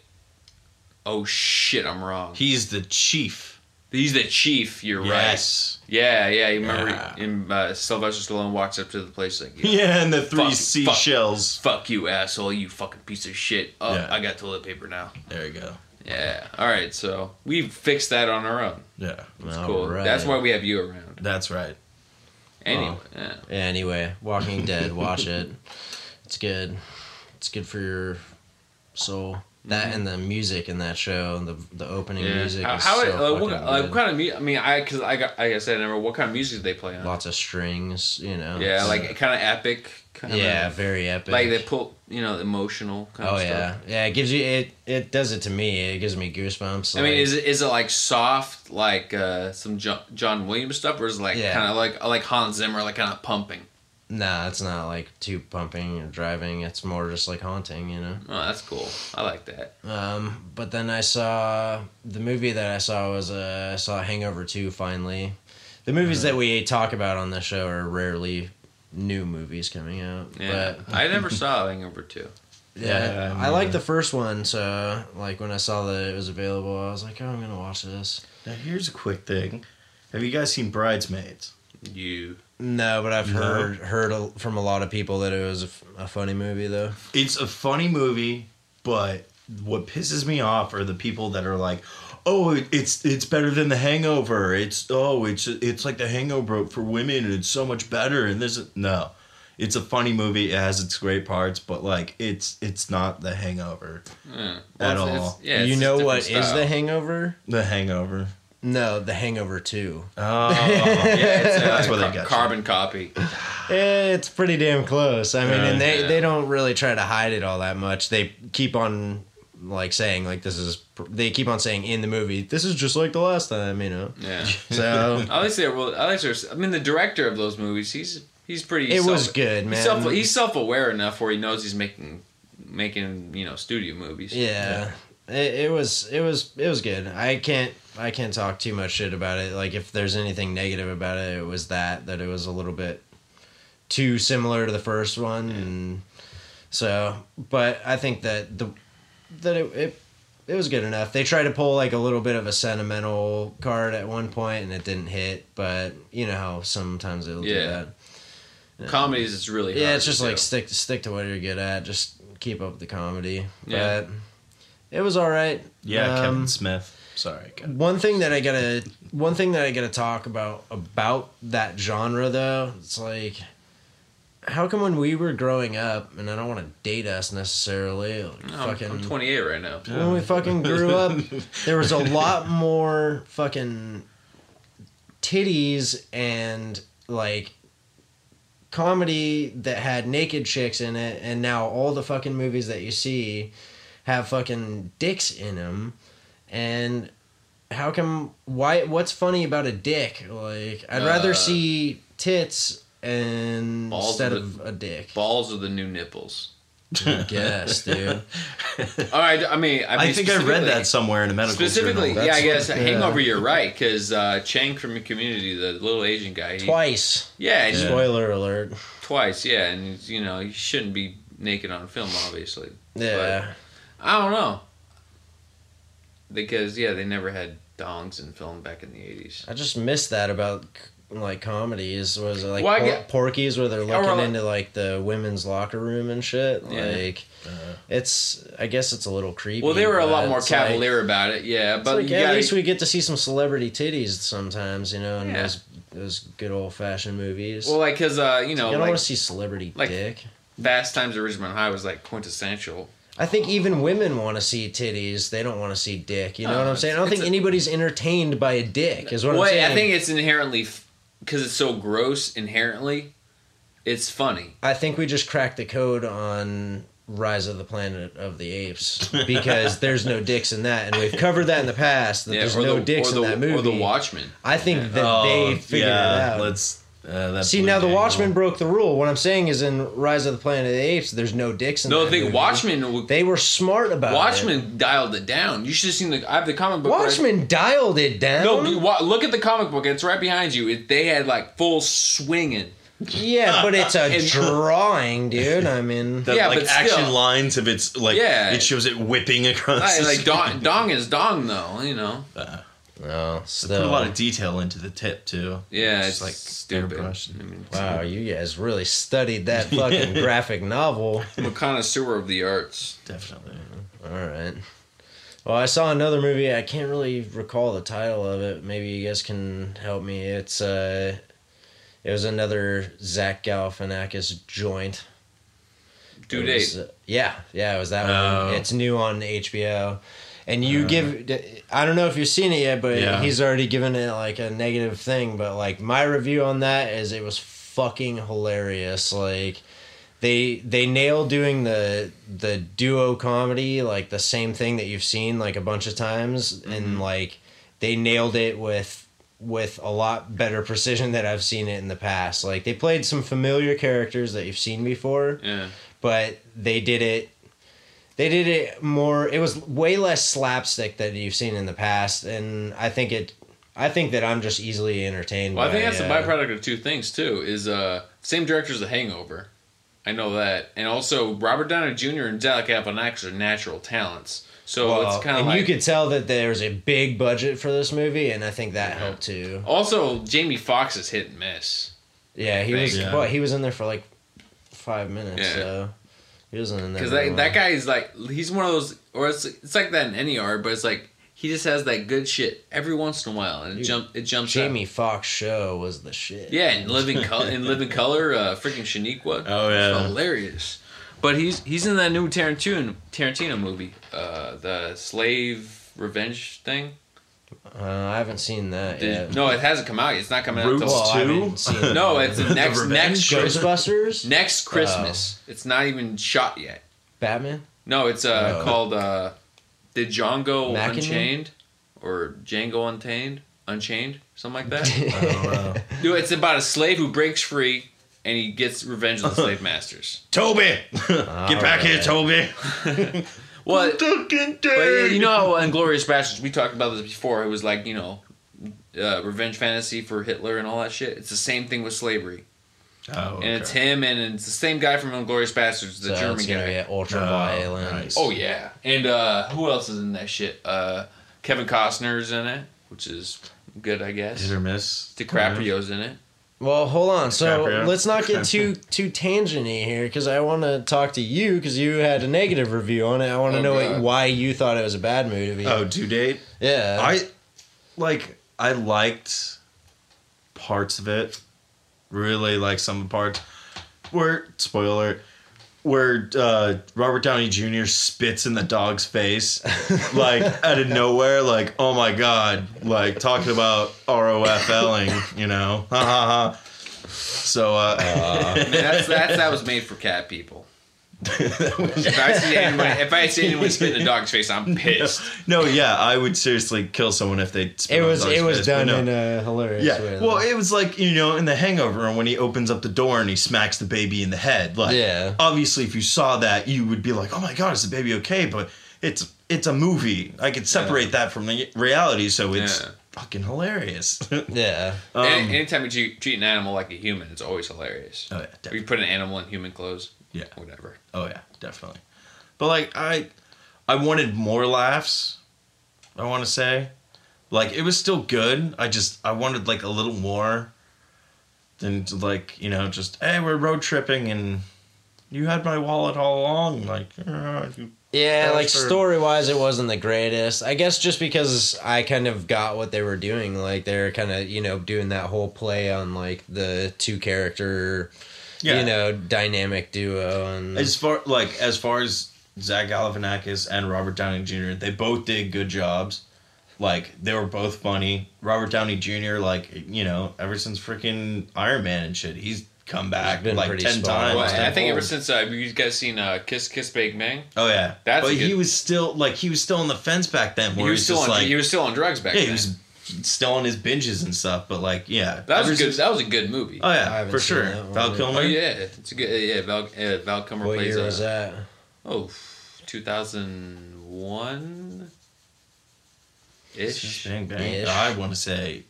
Oh shit, I'm wrong. He's the chief. He's the chief. You're Yes. right. Yeah. You remember Yeah. in Sylvester Stallone walks up to the place like, Yeah, and the 3 Fuck- seashells. "Fuck you, asshole! You fucking piece of shit." Oh, Yeah. I got toilet paper now. There you go. Yeah. All right. So we fixed that on our own. Yeah. It's All cool. right. That's why we have you around. That's right. Anyway. Yeah. Anyway, Walking Dead, watch it. It's good. It's good for your soul. That and the music in that show, the opening music. Is How so what fucking kind of music? I mean, because like I said, I remember what kind of music did they play on? lots of strings, Yeah, It's- like kind of epic. yeah, very epic. Like they pull, emotional kind of stuff. yeah. It gives you it does it to me. It gives me goosebumps. I mean, is it like soft, like some John Williams stuff, or is it like Yeah. kind of like Hans Zimmer, like kind of pumping? Nah, it's not like too pumping or driving. It's more just like haunting, Oh, that's cool. I like that. But then I saw the movie that I saw was I saw Hangover 2 finally. The movies that we talk about on the show are rarely new movies coming out. Yeah, But I never saw Hangover 2. yeah, Yeah, I like the first one. So like when I saw that it was available, I was like, oh, I'm gonna watch this. Now here's a quick thing. Have you guys seen Bridesmaids? No, but I've No? heard from a lot of people that it was a funny movie though. It's a funny movie, but what pisses me off are the people that are like, "Oh, it's better than The Hangover. It's like The Hangover for women, and it's so much better." And no, it's a funny movie. It has its great parts, but like it's not The Hangover Yeah. at Well, all. yeah, You it's know just what different is style. The Hangover? The Hangover. No, The Hangover 2. Oh, It's that's where they got carbon copy. It's pretty damn close. I mean, and Yeah. they don't really try to hide it all that much. They keep on like saying like they keep on saying in the movie, this is just like the last time, you know. Yeah. So I mean, the director of those movies, he's pretty. it was good, man. He's self-aware enough where he knows he's making studio movies. Yeah. It was good. I can't talk too much shit about it. Like if there's anything negative about it, it was that it was a little bit too similar to the first one, and so. But I think that it was good enough. They tried to pull like a little bit of a sentimental card at one point, and it didn't hit. But you know how sometimes they'll do that. Comedies, it's really hard. Yeah, it's just to like do. stick to what you're good at. Just keep up with the comedy. Yeah. But it was all right. Yeah, Kevin Smith. Sorry, Kevin. One thing that I gotta talk about that genre though, it's like, how come when we were growing up, and I don't want to date us necessarily, like I'm 28 right now. when we fucking grew up, there was a lot more fucking titties and like comedy that had naked chicks in it, and now all the fucking movies that you see have fucking dicks in them. And how come? What's funny about a dick? Like, I'd rather see tits instead of a dick. Balls are the new nipples. I guess, dude. All right, I mean, I think I read that somewhere in a medical specifically. journal. Yeah, I guess what- Hangover. You're right, because Chang from your Community, the little Asian guy, Twice. yeah, and Spoiler alert. twice, yeah, and you shouldn't be naked on film, obviously. Yeah. But I don't know, because they never had dongs in film back in the 80s. I just missed that about like comedies. Was it like Well, I get- Porky's where they're Or, looking like- into like the women's locker room and shit? Yeah. Like, I guess it's a little creepy. Well, they were a lot but more it's like- cavalier about it, yeah. It's But like, you at gotta, least we get to see some celebrity titties sometimes, you know, in Yeah. those good old fashioned movies. well, like, because you don't want to see celebrity like- dick. Fast Times at Ridgemont High was like quintessential. I think even women want to see titties. They don't want to see dick. You know what I'm saying? I don't it's think a- anybody's entertained by a dick. Is what Well, I'm saying. I think it's inherently, because it's so gross inherently, it's funny. I think we just cracked the code on Rise of the Planet of the Apes because there's no dicks in that, and we've covered that in the past. That there's no dicks in that movie. Or The Watchmen. I think that they figured it out. Let's. That's See, now The Watchmen broke the rule. What I'm saying is, in Rise of the Planet of the Apes, there's no dicks in No, that I think movie. Watchmen. They were smart about it. Watchmen dialed it down. You should have seen I have the comic book. Watchmen dialed it down. No, look at the comic book. It's right behind you. They had like full swinging. Yeah, but it's a And- drawing, dude. I mean, The, Yeah, like but action still. lines of its like it shows it whipping across. the Like screen. dong is dong though. You know. no, Put still. a lot of detail into the tip too. Yeah, Just, it's like stupid. airbrushed. I mean, Wow, you guys really studied that fucking graphic novel. I'm a connoisseur of the arts. Definitely. All right. Well, I saw another movie. I can't really recall the title of it. Maybe you guys can help me. It was another Zach Galifianakis joint. Due It was, date. Yeah, it was that Oh. one. It's new on HBO. And you I don't know if you've seen it yet, but Yeah. he's already given it like a negative thing. But like my review on that is it was fucking hilarious. Like they nailed doing the duo comedy, like the same thing that you've seen like a bunch of times, and like they nailed it with a lot better precision than I've seen it in the past. Like they played some familiar characters that you've seen before, Yeah. but they did it more. It was way less slapstick than you've seen in the past, and I think that I'm just easily entertained. Well, I think by, that's a byproduct of two things too. Is same director as The Hangover. I know that, and also Robert Downey Jr. and Zach Galifianakis are natural talents. So Well, it's kind of and like you could tell that there's a big budget for this movie, and I think that helped too. also Jamie Foxx is hit and miss. Yeah, he was. Yeah. What, he was in there for like 5 minutes, Yeah. so he wasn't in there. Because very that long. guy is like, he's one of those, or it's like that in any art, but it's like he just has that good shit every once in a while, and it jumps. Jamie out. Foxx show was the shit. Yeah, in Living Color, freaking Shaniqua. Oh, yeah. It's hilarious. But he's in that new Tarantino movie, the Slave Revenge thing. I haven't seen that yet. No, it hasn't come out. It's not coming out Roots until. Well, I haven't 2? seen it. No, it's the next Ghostbusters? next Christmas. It's not even shot yet. Batman? No, it's called Did Django Machining? Unchained or Django Unchained, something like that. I don't know. No, it's about a slave who breaks free and he gets revenge on the slave masters. Toby! Get back here, Toby! Well, but you know how Inglourious Bastards, we talked about this before, it was like, you know, revenge fantasy for Hitler and all that shit. It's the same thing with slavery. Oh, okay. And it's him, and it's the same guy from Inglourious Bastards, the German it's gonna guy. get ultra violent. nice. Oh, yeah. And who else is in that shit? Kevin Costner's in it, which is good, I guess. Hit or miss. DiCaprio's in it. Well, hold on. So DiCaprio. let's not get too tangenty here, because I want to talk to you, because you had a negative review on it. I want to know God. why you thought it was a bad movie. Oh, Due Date? Yeah. I liked parts of it. Really like some of the parts where, spoiler, where Robert Downey Jr. spits in the dog's face, like out of nowhere, like, oh my god, like talking about ROFLing, you know, ha ha ha. So Man, that was made for cat people. If I see anyone spit in a dog's face, I'm pissed. no, yeah, I would seriously kill someone if they spit it on was the dog's face, but done no. in a hilarious Yeah, way. well, it was like, you know, in The Hangover, when he opens up the door and he smacks the baby in the head. Like, Yeah. obviously, if you saw that, you would be like, "Oh my god, is the baby okay?" But it's a movie. I could separate that from the reality, so it's fucking hilarious. yeah. Anytime you treat an animal like a human, it's always hilarious. Oh yeah, Or definitely. you put an animal in human clothes. Yeah. Whatever. Oh yeah, definitely. But like, I wanted more laughs. I want to say, like, it was still good. I wanted like a little more than to, like, you know, just, hey, we're road tripping and you had my wallet all along. Like, Yeah, like bastard. story-wise, it wasn't the greatest. I guess just because I kind of got what they were doing. Like, they're kind of, you know, doing that whole play on, like, the two-character, you know, dynamic duo. And As far as Zach Galifianakis and Robert Downey Jr., they both did good jobs. Like, they were both funny. Robert Downey Jr., like, you know, ever since freaking Iron Man and shit, he's come back been like pretty 10 spot on. times. Well, I think old. ever since you guys seen Kiss Kiss Bang Bang, Oh yeah, That's but a good- he was still on the fence back then. Where he was still just on like, he was still on drugs back yeah, then. he was still on his binges and stuff. But like, yeah, that was ever a good. since- That was a good movie. Oh I yeah, haven't for seen sure. that one Val yet. Kilmer. Oh yeah, it's a good. Val Kilmer what plays. year was that? 2001 ish. Bang bang. Ish. I want to say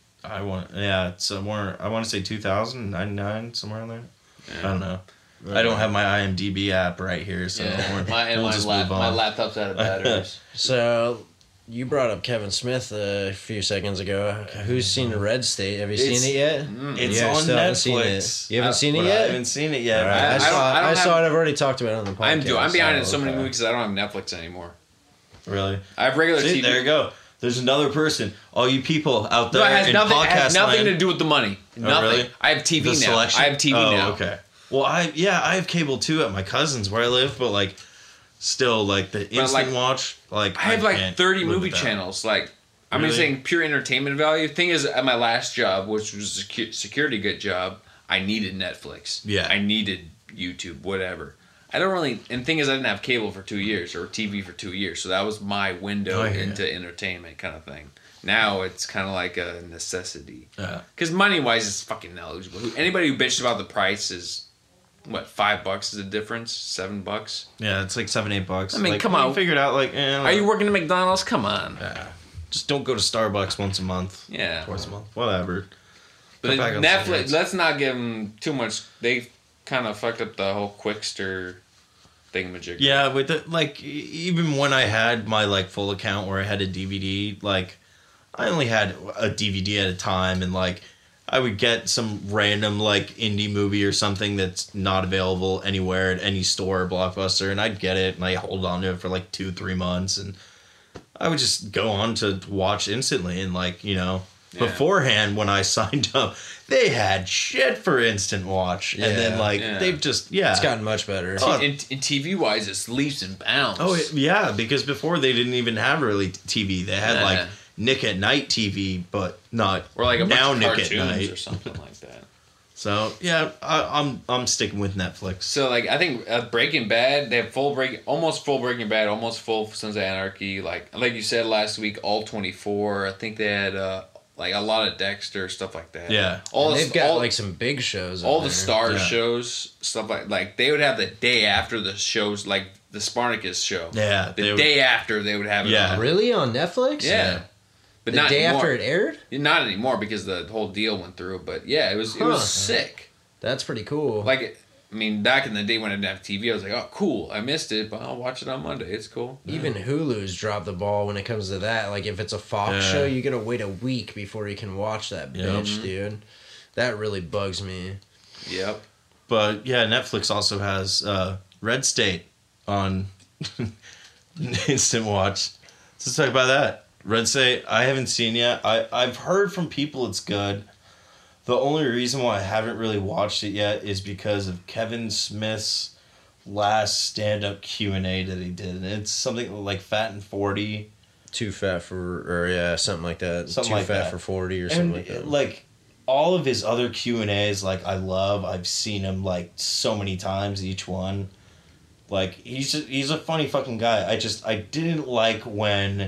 somewhere. I want to say 2000, 99, somewhere in there. I don't know. I don't have my IMDb app right here, so we'll just move my on. laptop's out of batteries. So, you brought up Kevin Smith a few seconds ago. Who's seen The Red State? Have you seen it yet? It's You on still haven't seen it. Netflix. You haven't seen it But I yet? haven't seen it yet. All right, I don't I saw have- it. I've already talked about it on the podcast. I'm behind in so many okay. movies because I don't have Netflix anymore. Really? I have regular See, TV. there you go. There's another person. All you people out there No, it has in nothing. podcast It has nothing land. to do with the money. Nothing. really? I have TV The now. selection? I have TV now. Okay. Well, I have cable too at my cousin's where I live, but like, still like the instant like, watch. Like I have like can't 30 live movie with that. channels. Like, I'm Really? just saying pure entertainment value. Thing is, at my last job, which was a security good job, I needed Netflix. Yeah. I needed YouTube, whatever. I don't really, and thing is, I didn't have cable for 2 years or TV for 2 years, so that was my window I hear into entertainment kind of thing. Now it's kind of like a necessity. Yeah. Because money wise, it's fucking negligible. Anybody who bitches about the price is, what, $5 is the difference? $7? Yeah, it's like $7-8. I mean, like, come you on. Figured out like. Are you working at McDonald's? Come on. Yeah. Just don't go to Starbucks once a month. Yeah. Twice a month. Whatever. But Cut back on Netflix, cigarettes. let's not give them too much. They kind of fucked up the whole Quickster thingamajig. Yeah, with the, like, even when I had my like full account where I had a DVD, like, I only had a DVD at a time, and like, I would get some random like indie movie or something that's not available anywhere at any store or Blockbuster, and I'd get it and I hold on to it for like 2-3 months, and I would just go on to watch instantly. And like, you know, beforehand when I signed up, they had shit for instant watch, and then like they've just It's gotten much better. In TV wise, it's leaps and bounds. Oh yeah, because before they didn't even have really TV. They had like Nick at Night TV, but not or like a now bunch of Nick at cartoons Night or something like that. So yeah, I'm sticking with Netflix. So like I think Breaking Bad, they have almost full Breaking Bad, almost full Sons of Anarchy. Like you said last week, all 24. I think they had like a lot of Dexter stuff like that. Yeah, they've got like some big shows. All the Star shows, stuff like they would have the day after the shows, like the Spartacus show. Yeah, the day after they would have it. Yeah, on. Really on Netflix? Yeah. But the not day anymore. after it aired? Not anymore because the whole deal went through. But yeah, it was sick. That's pretty cool. Like, I mean, back in the day when I didn't have TV, I was like, oh, cool, I missed it, but I'll watch it on Monday. It's cool. Even Hulu's dropped the ball when it comes to that. Like, if it's a Fox show, you gotta wait a week before you can watch that bitch, dude. That really bugs me. Yep. But yeah, Netflix also has Red State on Instant Watch. Let's talk about that. Red State, I haven't seen yet. I've heard from people it's good. The only reason why I haven't really watched it yet is because of Kevin Smith's last stand-up Q&A that he did. And it's something like Fat and 40. Too fat for, or yeah, something like that. Something Too like fat that. for 40 or something And like that. like all of his other Q&As, like I love. I've seen him like so many times each one. Like he's a funny fucking guy. I didn't like when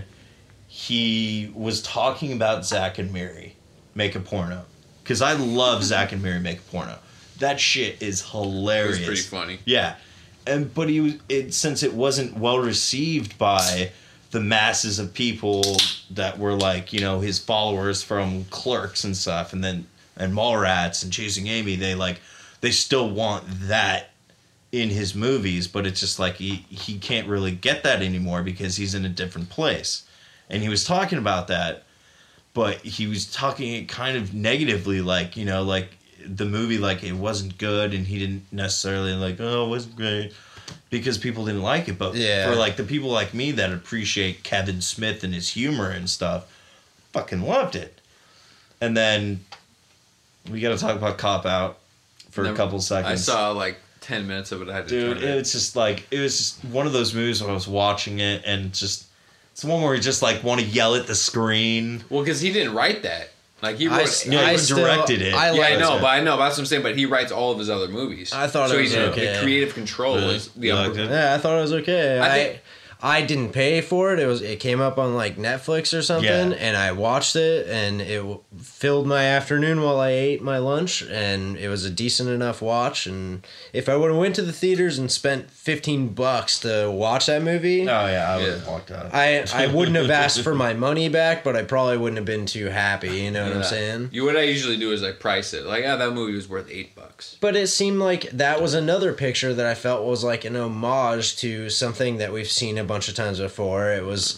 he was talking about Zack and Miri Make a Porno. Because I love Zack and Miri Make a Porno. That shit is hilarious. It was pretty funny. Yeah. But since it wasn't well received by the masses of people that were like, you know, his followers from Clerks and stuff, and Mallrats and Chasing Amy, they still want that in his movies, but it's just like he can't really get that anymore because he's in a different place. And he was talking about that, but he was talking it kind of negatively, like, you know, like the movie, like it wasn't good, and he didn't necessarily like, oh, it wasn't great, because people didn't like it. But for like the people like me that appreciate Kevin Smith and his humor and stuff, fucking loved it. And then we got to talk about Cop Out for a couple seconds. I saw like 10 minutes of it. I had to Dude, it was just one of those movies where I was watching it and just. It's one where you just like want to yell at the screen. Well, because he didn't write that. Like he wrote, he directed it. I know, but that's what I'm saying. But he writes all of his other movies. I thought it was okay. The creative control was the Yeah, I thought it was okay. I didn't pay for it. It came up on like Netflix or something, and I watched it, and it filled my afternoon while I ate my lunch, and it was a decent enough watch. And if I would have went to the theaters and spent $15 to watch that movie, I would have walked out. I wouldn't have asked for my money back, but I probably wouldn't have been too happy. You know what I'm saying? What I usually do is I price it. Like, that movie was worth $8. But it seemed like that was another picture that I felt was like an homage to something that we've seen a bunch of times before. It was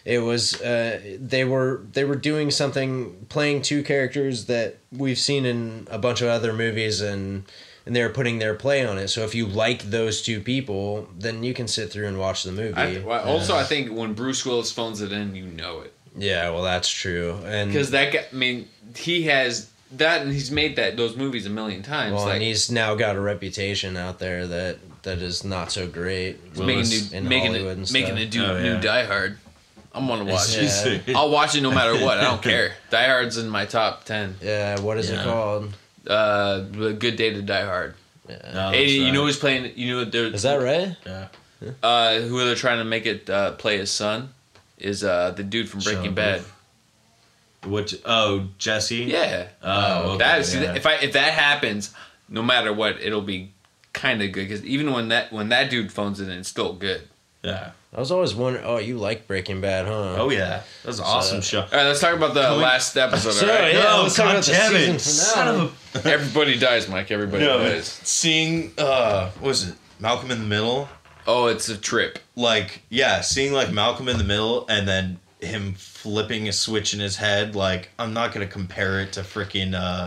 they were doing something, playing two characters that we've seen in a bunch of other movies, and they were putting their play on it. So if you like those two people, then you can sit through and watch the movie. I think when Bruce Willis phones it in, you know it. Yeah, well, that's true. And because that guy, I mean, he has that, and he's made those movies a million times. Well, and he's now got a reputation out there that is not so great. Making a new Die Hard. I'm gonna watch it. I'll watch it no matter what. I don't care. Die Hard's in my top 10. Yeah, what is it called? Good Day to Die Hard. Yeah. You know who's playing? You know, is that right? Yeah. Who they're trying to make it play his son is the dude from Breaking Bad. Jesse? Yeah. Oh, okay. If that happens, no matter what, it'll be kind of good, because even when that dude phones it in, it's still good. Yeah. I was always wondering. Oh, you like Breaking Bad, huh? Oh yeah, that was an awesome show. All right, let's talk about the last episode. All right? Yeah, let's talk about the season finale. Everybody dies, Mike. Everybody dies. Seeing what was it, Malcolm in the Middle? Oh, it's a trip. Like, yeah, seeing like Malcolm in the Middle and then him flipping a switch in his head. Like, I'm not gonna compare it to freaking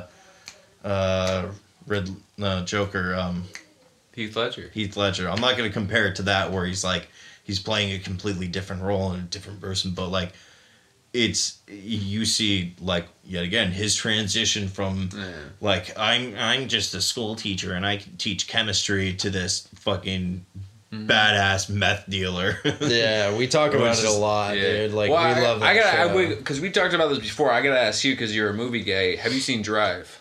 Joker. Heath Ledger. I'm not gonna compare it to that where he's playing a completely different role and a different person, but like you see like yet again his transition from like I'm just a school teacher and I teach chemistry to this fucking badass meth dealer. Yeah, we talk about it a lot, dude. Like, we love that show. Because we talked about this before. I gotta ask you, because you're a movie guy. Have you seen Drive?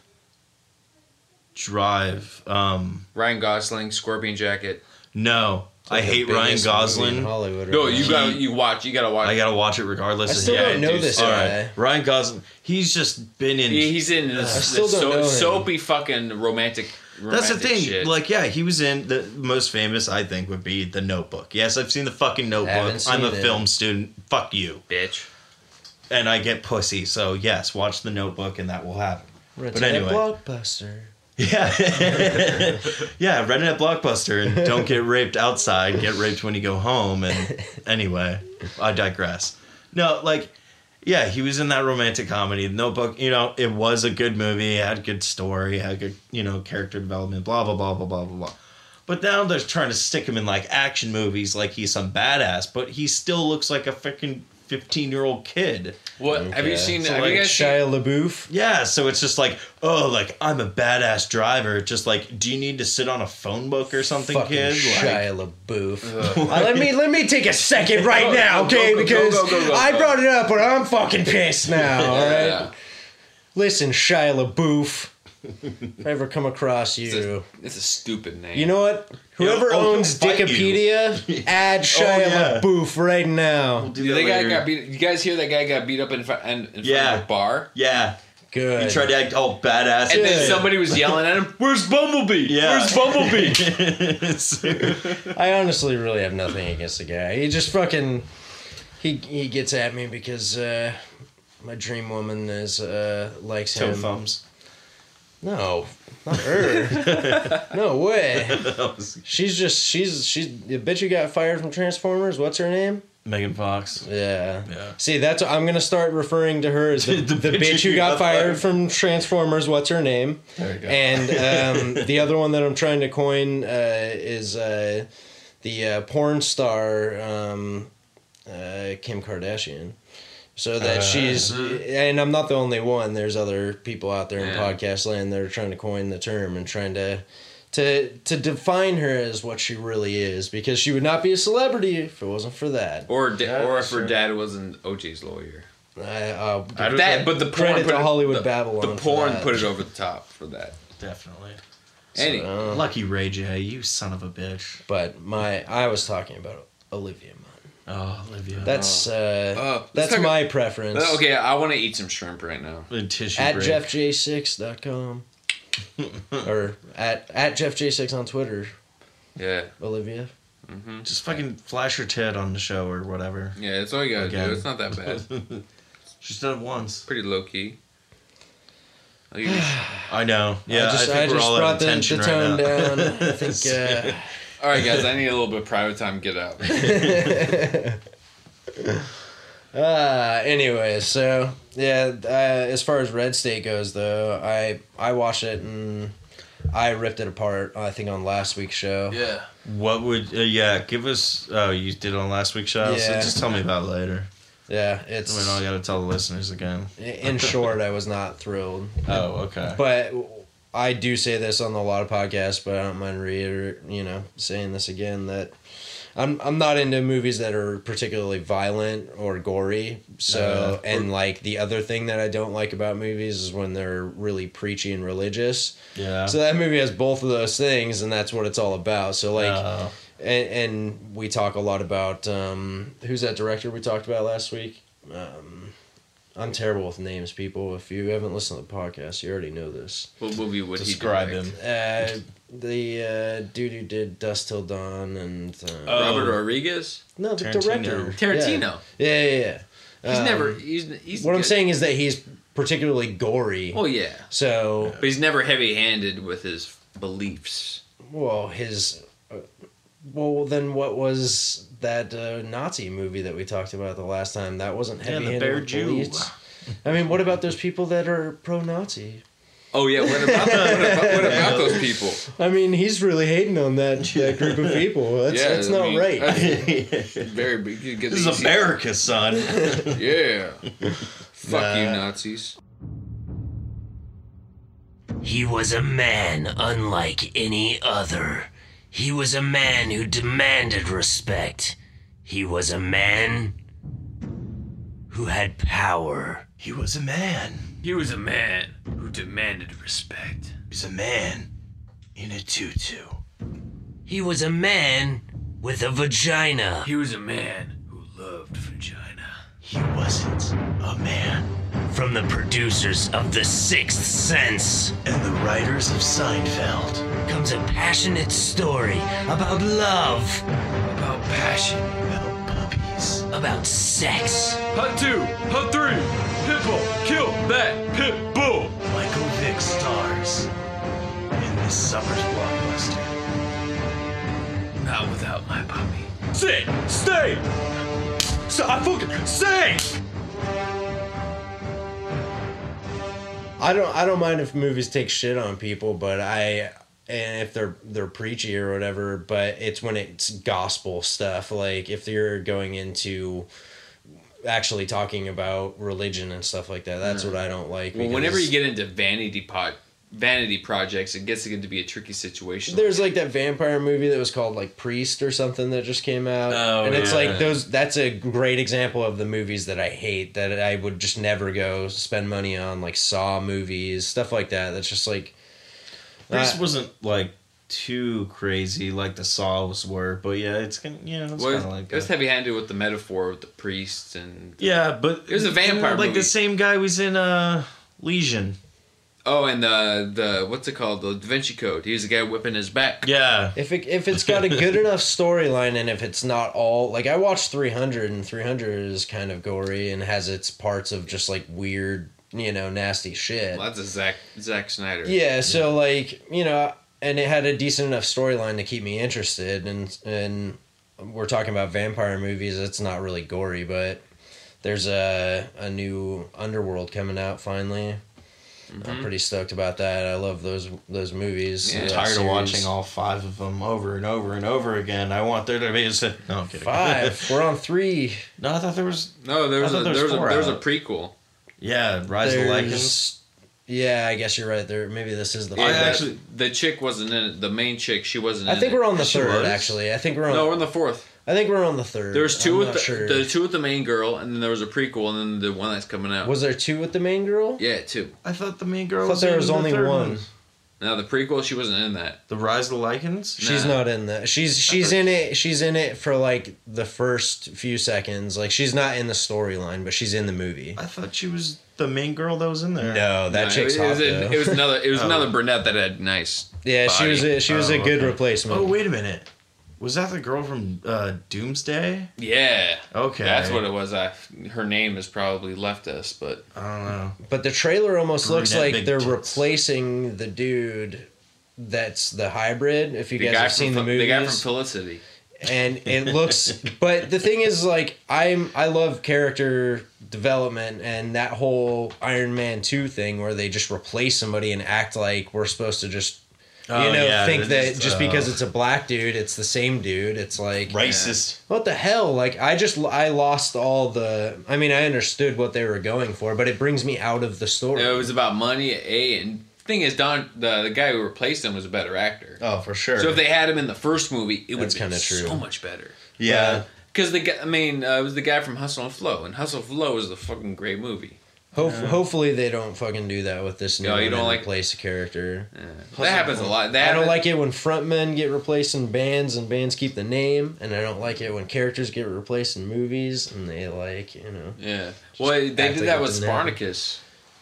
Drive. Ryan Gosling, Scorpion Jacket. No. I hate Ryan Biggest movie in Gosling. Hollywood No, right you now. gotta watch. I gotta watch it regardless. I still don't know this All guy. right. Ryan Gosling. He's just been in. He's in this, I still this don't know him. soapy fucking romantic. That's the thing. Shit. Like, yeah, he was in the most famous. I think would be The Notebook. Yes, I've seen the fucking Notebook. Haven't seen I'm a it. film student. Fuck you. bitch. And I get pussy. So yes, watch The Notebook, and that will happen. Rented But anyway. at Blockbuster. Yeah. Yeah, rent it at Blockbuster and don't get raped outside. Get raped when you go home. And anyway, I digress. No, like, yeah, he was in that romantic comedy. The Notebook, you know, it was a good movie. It had good story, had good, you know, character development, blah, blah, blah, blah, blah, blah, blah. But now they're trying to stick him in, like, action movies like he's some badass. But he still looks like a freaking 15-year-old kid. What have you Okay. seen? So, have like, you guys seen? Shia LaBeouf. Yeah, so it's just like, oh, like, I'm a badass driver. Just like, do you need to sit on a phone book or something, Fucking kid? Like, Shia LaBeouf. let me take a second right now, go, okay? go, Because go. I brought it up, but I'm fucking pissed now. All right. Yeah. Listen, Shia LaBeouf. If I ever come across you, It's a stupid name. you know what? Whoever Yeah, oh, owns he'll fight Wikipedia, add Shia yeah. LaBeouf right now. do The that guy later. got beat. You guys hear that guy got beat up in front Yeah. of a bar? Yeah. Good. He tried to act all badass. And then Good. somebody was yelling at him, "Where's Bumblebee? Yeah. Where's Bumblebee?" I honestly really have nothing against the guy. He just fucking he gets at me because my dream woman is likes Toe him. thumbs. No, not her. No way. She's the bitch who got fired from Transformers. What's her name? Megan Fox. Yeah. Yeah. See, that's I'm gonna start referring to her as the bitch who got fired from Transformers. What's her name? There you go. And the other one that I'm trying to coin is the porn star Kim Kardashian. So that she's, and I'm not the only one. There's other people out there in podcast land that are trying to coin the term and trying to define her as what she really is, because she would not be a celebrity if it wasn't for that. or if her dad wasn't OJ's lawyer. don't- But the porn credit put to it- Hollywood the, Babylon. The for porn that. put it over the top for that. Definitely. Anyway, Lucky Ray J, you son of a bitch. But I was talking about Olivia Munn. Oh, Olivia. That's let's that's talk- my preference. okay, I want to eat some shrimp right now. A tissue At break. JeffJ6.com or at JeffJ6 on Twitter. Yeah, Olivia. Just fucking flash her tit on the show or whatever. yeah, that's all you gotta Again. do. It's not that bad. She's done it once. Pretty low key. I'll give you- I know. Yeah, I I think just we're all brought at the attention tone right now. down. I think all right, guys, I need a little bit of private time. Get out. anyway, so yeah, as far as Red State goes though, I watched it and I ripped it apart, I think on last week's show. Yeah. What would, give us, oh, you did it on last week's show? So Yeah. just tell me about it later. Yeah, We it's don't gotta tell the listeners again. in short, I was not thrilled. Oh, okay. But I do say this on a lot of podcasts, but I don't mind saying this again, that I'm not into movies that are particularly violent or gory. So and like the other thing that I don't like about movies is when they're really preachy and religious. Yeah. So that movie has both of those things, and that's what it's all about. So like, Oh. and we talk a lot about who's that director we talked about last week. I'm terrible with names, people. If you haven't listened to the podcast, you already know this. What movie would Describe he direct? him. The dude who did Dust Till Dawn and Robert Rodriguez? no, the Tarantino. director Tarantino. Yeah. He's never. He's What I'm good. saying is that he's particularly gory. Oh yeah, So, but he's never heavy-handed with his beliefs. well, then what was that Nazi movie that we talked about the last time? That wasn't Yeah, the heavy-handed Bear with Jew. beliefs. I mean, what about those people that are pro-Nazi? Oh yeah, what about those people? I mean, he's really hating on that group of people. That's not right. Very big. You get This the is easy- America, son. Yeah. Fuck you, Nah. Nazis. He was a man unlike any other. He was a man who demanded respect. He was a man who had power. He was a man. He was a man who demanded respect. He was a man in a tutu. He was a man with a vagina. He was a man who loved vagina. He wasn't a man. From the producers of The Sixth Sense And the writers of Seinfeld. comes a passionate story about love, About passion. About puppies. about sex. Hut 2, Hut 3, Pitbull, kill that Pitbull. Michael Vick stars in this summer's blockbuster. Not without my puppy. Sit, stay. So I fucking say. I don't mind if movies take shit on people, but and if they're preachy or whatever, but it's when it's gospel stuff. Like if you're going into actually talking about religion and stuff like that, that's what I don't like. Well, whenever you get into vanity projects, it gets to be a tricky situation. There's like that vampire movie that was called like Priest or something that just came out. Oh, and it's yeah. like that's a great example of the movies that I hate, that I would just never go spend money on, like Saw movies, stuff like that. That's just like This wasn't like too crazy like the Saws were, but yeah, it's kind of, it's kind of like it was that. heavy-handed with the metaphor with the priests and... Yeah, but It was a vampire like movie. the same guy was in Legion. Oh, and the what's it called? The Da Vinci Code. He was the guy whipping his back. Yeah. if it's got a good enough storyline, and if it's not all like, I watched 300, and 300 is kind of gory and has its parts of just like weird, nasty shit. Well, that's a Zack Snyder. Yeah, so like, and it had a decent enough storyline to keep me interested, and we're talking about vampire movies. It's not really gory, but there's a new Underworld coming out finally. Mm-hmm. I'm pretty stoked about that. I love those movies. Yeah. I'm that tired of series. watching all 5 of them over and over and over again. I want there to be No, I'm kidding. 5. We're on 3. No, I thought there was... No, there was I a thought there was a, four there was a out. prequel. Yeah, Rise of the Lycans. There's- Yeah, I guess you're right. There, maybe this is the. Yeah, fourth. actually- the chick wasn't in it. The main chick, she wasn't. I think in we're it. on the She third. was? Actually, I think we're on. No, we're on the 4th. I think we're on the third. There was 2 I'm with not the sure. the 2 with the main girl, and then there was a prequel, and then the one that's coming out. Was there 2 with the main girl? Yeah, 2. I thought the main girl I thought there in was the only third one. Now the prequel, she wasn't in that. The Rise of the Lycans? She's Nah. not in that. She's in it. She's in it for like the first few seconds. Like she's not in the storyline, but she's in the movie. I thought she was the main girl that was in there. No, that No, chick's it hot was, though. it was another. It was Oh. another brunette that had nice. Yeah, she body. was a good okay. replacement. Oh, wait a minute. Was that the girl from Doomsday? Yeah. Okay. That's what it was. Her name has probably left us, but I don't know. But the trailer almost looks Brunette, like big they're tits. replacing the dude that's the hybrid. If you the guys guy have seen the from movies, the guy from Felicity. and it looks. But the thing is, like, I love character development, and that whole Iron Man 2 thing where they just replace somebody and act like we're supposed to just. Think that just because it's a black dude, it's the same dude. It's like racist. what the hell? Like I lost all the. I mean, I understood what they were going for, but it brings me out of the story. It was about money. And thing is, the guy who replaced him was a better actor. Oh, for sure. So if they had him in the first movie, it would That's be kinda true. so much better. yeah. Because the guy, it was the guy from Hustle and Flow, and Hustle and Flow is a fucking great movie. Hopefully they don't fucking do that with this new No, you one don't and like- replace a character. That happens a lot. I don't like it when frontmen get replaced in bands and bands keep the name, and I don't like it when characters get replaced in movies and they Yeah. Well, they act did like that it with didn't happen. Spartacus.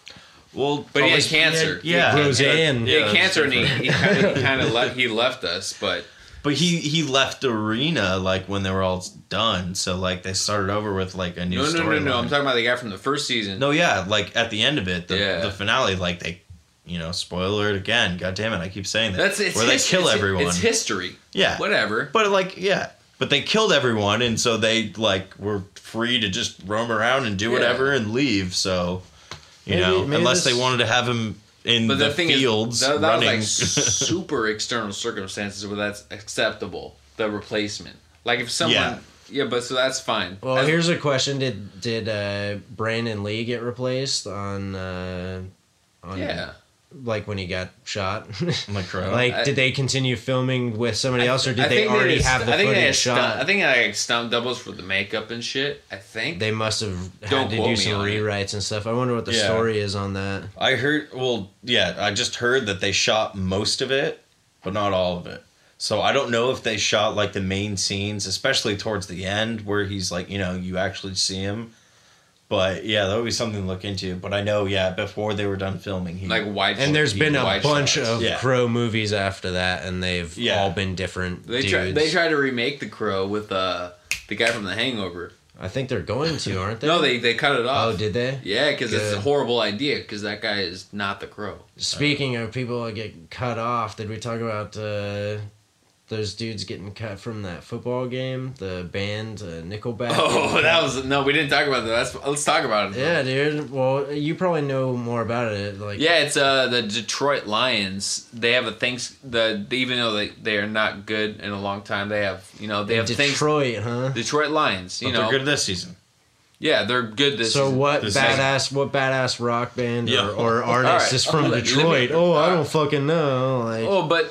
Well, But he had like, cancer. Yeah. Roseanne. He had that's cancer, and different. he kind of left us. But But he left the arena like when they were all done, so like they started over with like a new no. storyline. I'm talking about the guy from the first season. No, yeah, like at the end of it, Yeah. the finale, like they, spoiler it again. God damn it, I keep saying that. That's it's where they kill everyone. It's history. Yeah. Whatever. But like, yeah, but they killed everyone, and so they like were free to just roam around and do Yeah. whatever and leave. So, Maybe unless this- they wanted to have him in But the the thing fields is, that running. was like super external circumstances where that's acceptable. The replacement, like if someone, but so that's fine. Well, That's- here's a question: Did Brandon Lee get replaced on? Yeah. like when he got shot? My Crow. Like, did they continue filming with somebody else, or did I they think already just- have the I think they footage had shot? I think they had like stunt doubles for the makeup and shit. I think They must have Don't had to quote do me some on it. rewrites and stuff. I wonder what the Yeah. story is on that. I heard. Well, yeah, I just heard that they shot most of it, but not all of it. So I don't know if they shot like the main scenes, especially towards the end where he's like, you actually see him. But yeah, that would be something to look into. But I know, before they were done filming, he like white. And there's been a white bunch shots. of Yeah. Crow movies after that, and they've Yeah. all been different They dudes. tried to remake The Crow with the guy from The Hangover. I think they're going to, aren't they? No, they cut it off. Oh, did they? Yeah, because it's a Good. horrible idea. Because that guy is not the Crow. Speaking of people that get cut off, did we talk about those dudes getting cut from that football game? The band Nickelback. Oh, that was no. We didn't talk about that. Let's talk about it. Yeah, dude. Well, you probably know more about it. Like, Yeah, it's the Detroit Lions. They have a even though they are not good in a long time, they have Detroit, huh? Detroit Lions. but they're good this season. Yeah, they're good this So season. what This badass rock band Yeah. or artist Alright. is from Let me- Detroit? I don't fucking know. Like, Oh, but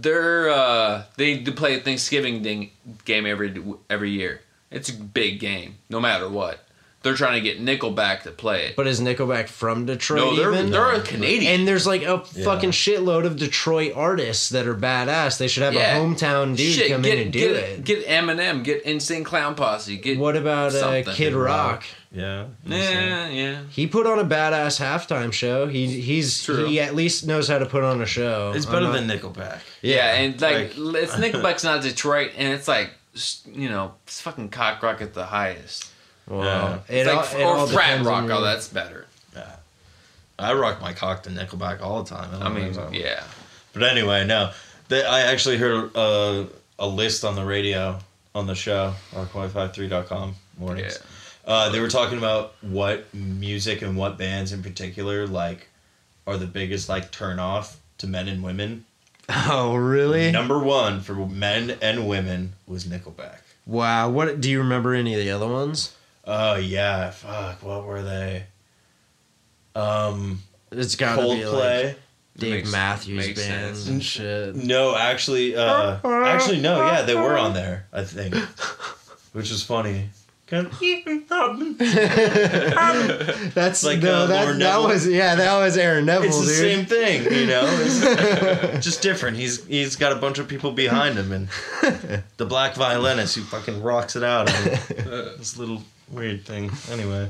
they do play a Thanksgiving game every year. It's a big game, no matter what. They're trying to get Nickelback to play it. but is Nickelback from Detroit? No, even? they're a Canadian. And there's like a fucking shitload of Detroit artists that are badass. They should have Yeah. a hometown dude come in and do it. Get Eminem, get Insane Clown Posse. Get What about something. Kid Rock? Yeah. Yeah. He put on a badass halftime show. True. He at least knows how to put on a show. It's better than Nickelback. Yeah, and it's Nickelback's not Detroit, and it's like, it's fucking cock rock at the highest. Well, It's it all or frat depends on rock. your- Oh, that's better. Yeah. I rock my cock to Nickelback all the time. I mean, know. yeah. But anyway, no. I actually heard a list on the radio on the show, rock153.com mornings. They were talking about what music and what bands in particular are the biggest turn off to men and women. Oh, really? Number one for men and women was Nickelback. Wow. What do you remember? Any of the other ones? Oh yeah, fuck. What were they? It's got to be Coldplay. like Dave Matthews makes Band sense. and shit. No, actually, no. Yeah, they were on there. I think, which is funny. That's Like, no, Lauren that Neville? was Aaron Neville, It's the dude. same thing, It's just different. He's got a bunch of people behind him, and the black violinist who fucking rocks it out on this little weird thing. Anyway.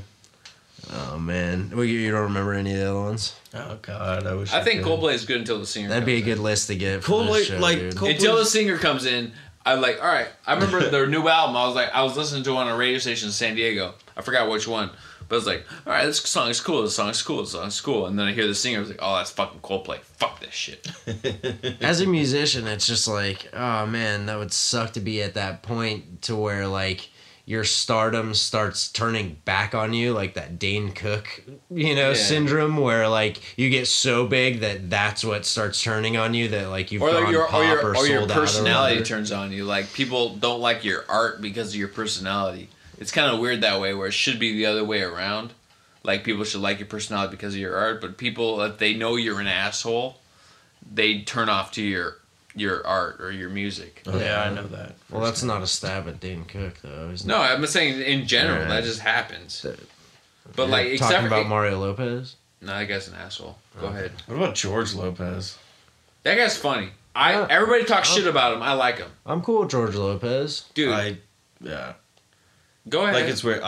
Oh man, well, you don't remember any of the other ones? Oh god, I wish. I think could. Coldplay is good until the singer. That'd be a comes in. good list to get. For Coldplay, this show, like, dude. Coldplay- Until the singer comes in, I'm like, all right. I remember their new album. I was listening to it on a radio station in San Diego. I forgot which one, but I was like, all right, this song is cool. This song is cool. This song is cool. And then I hear the singer. I was like, oh, that's fucking Coldplay. Fuck this shit. As a musician, it's just like, oh man, that would suck to be at that point to where like your stardom starts turning back on you, like that Dane Cook, syndrome, where like you get so big that that's what starts turning on you, that like you've gone your pop or sold your out personality or whatever. turns on you. Like people don't like your art because of your personality. It's kind of weird that way, where it should be the other way around. Like people should like your personality because of your art, but people, if they know you're an asshole, they turn off to your art or your music. Oh, yeah, I know that. Well, that's not a stab at Dane Cook though. Isn't No, I'm saying in general Yeah. that just happens. it? But like, except talking for about Mario Lopez. no, that guy's an asshole. Go ahead. What about George Lopez? That guy's funny. Everybody talks shit about him. I like him, I'm cool with George Lopez. dude. Yeah. Go ahead. Like it's weird.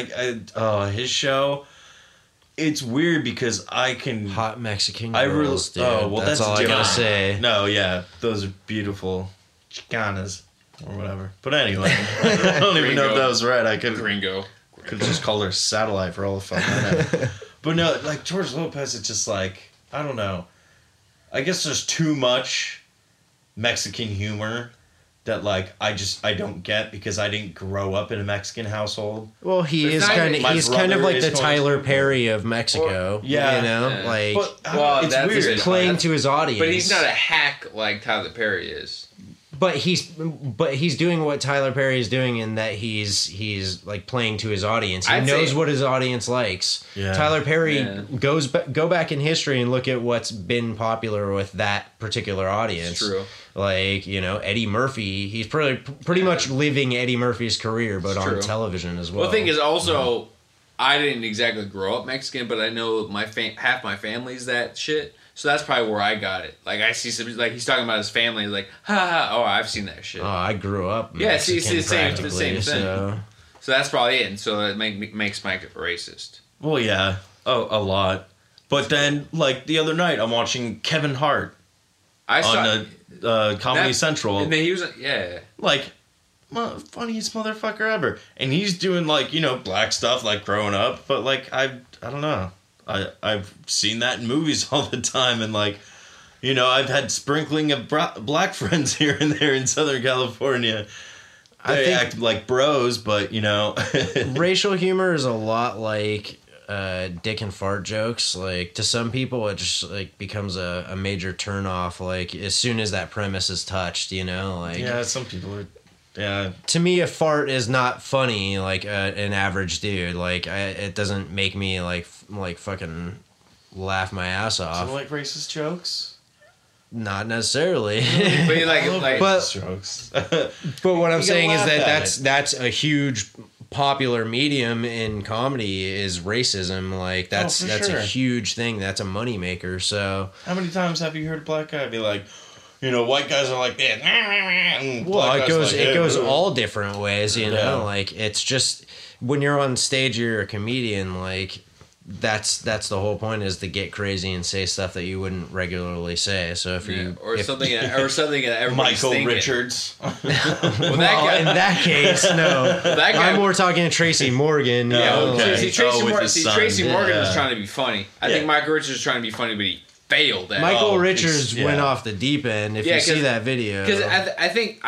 His show. It's weird because I can. Hot Mexican I girls, really. dude. Oh well, that's all I different. gotta say. No, yeah, those are beautiful Chicanas or whatever. But anyway, I don't even know if that was right. I could Gringo. just call her satellite for all the fuck I know. But no, like George Lopez, it's just like I don't know. I guess there's too much Mexican humor that like I don't get because I didn't grow up in a Mexican household. Well, he It's is not kind even- of my he's kind of brother like is the going Tyler to- Perry of Mexico. Yeah. Yeah. like But Well, it's that's weird. just- playing to his audience. But he's not a hack like Tyler Perry is. But he's doing what Tyler Perry is doing in that he's like playing to his audience. He knows what his audience likes. Yeah. Tyler Perry go back in history and look at what's been popular with that particular audience. It's true. Like, you know, Eddie Murphy, he's pretty much living Eddie Murphy's career, but on television as well. Well, the thing is also, I didn't exactly grow up Mexican, but I know half my family's that shit. So that's probably where I got it. Like, I see some, like, he's talking about his family, like, ha ha, oh, I've seen that shit. Oh, I grew up Mexican, it's the same thing. So that's probably it, and so that makes Mike racist. Well, yeah, a lot. But then, like, the other night, I'm watching Kevin Hart on Comedy Central. And then he was, like, funniest motherfucker ever. And he's doing, like, you know, black stuff, like, growing up. But, like, I don't know. I've seen that in movies all the time, and like, you know, I've had sprinkling of black friends here and there in Southern California. They act like bros, but you know, racial humor is a lot like dick and fart jokes. Like, to some people, it just like becomes a major turnoff. Like, as soon as that premise is touched, you know, like some people are. Yeah. To me, a fart is not funny like an average dude. Like, it doesn't make me like fucking laugh my ass off. So like racist jokes? Not necessarily. but jokes. But what I'm saying is that's a huge popular medium in comedy is racism. Like, that's a huge thing. That's a moneymaker. So how many times have you heard a black guy be like, you know, white guys are like this. Well, it goes all different ways, you know. Like, it's just when you're on stage, you're a comedian. Like, that's the whole point, is to get crazy and say stuff that you wouldn't regularly say. So something that everybody's Michael thinking. Richards. Well, in that case, no. That guy, I'm more talking Tracy Morgan. Tracy Morgan was trying to be funny. I think Michael Richards was trying to be funny, but he failed at Michael Richards went off the deep end. If you see that video, because I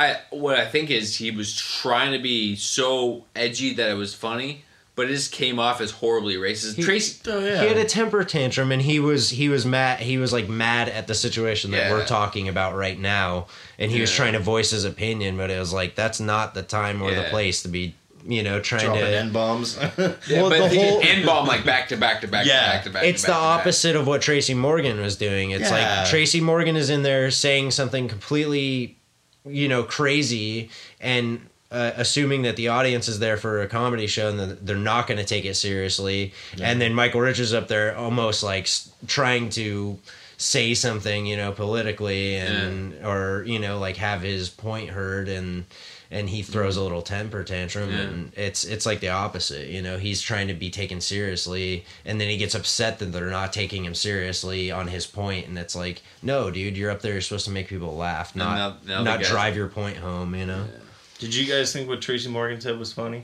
think is he was trying to be so edgy that it was funny, but it just came off as horribly racist. He had a temper tantrum, and he was mad. He was like mad at the situation that we're talking about right now, and he was trying to voice his opinion, but it was like, that's not the time or the place to be. You know, trying dropping to N-bombs. But the whole N-bomb, like back to back to back to back to back. It's the opposite of what Tracy Morgan was doing. It's like Tracy Morgan is in there saying something completely, you know, crazy, and assuming that the audience is there for a comedy show and that they're not going to take it seriously. Yeah. And then Michael Richards up there almost like trying to say something, you know, politically or, you know, like have his point heard, and he throws a little temper tantrum, and it's like the opposite. You know, he's trying to be taken seriously, and then he gets upset that they're not taking him seriously on his point, and it's like, no, dude, you're up there, you're supposed to make people laugh, not drive your point home, you know? Yeah. Did you guys think what Tracy Morgan said was funny?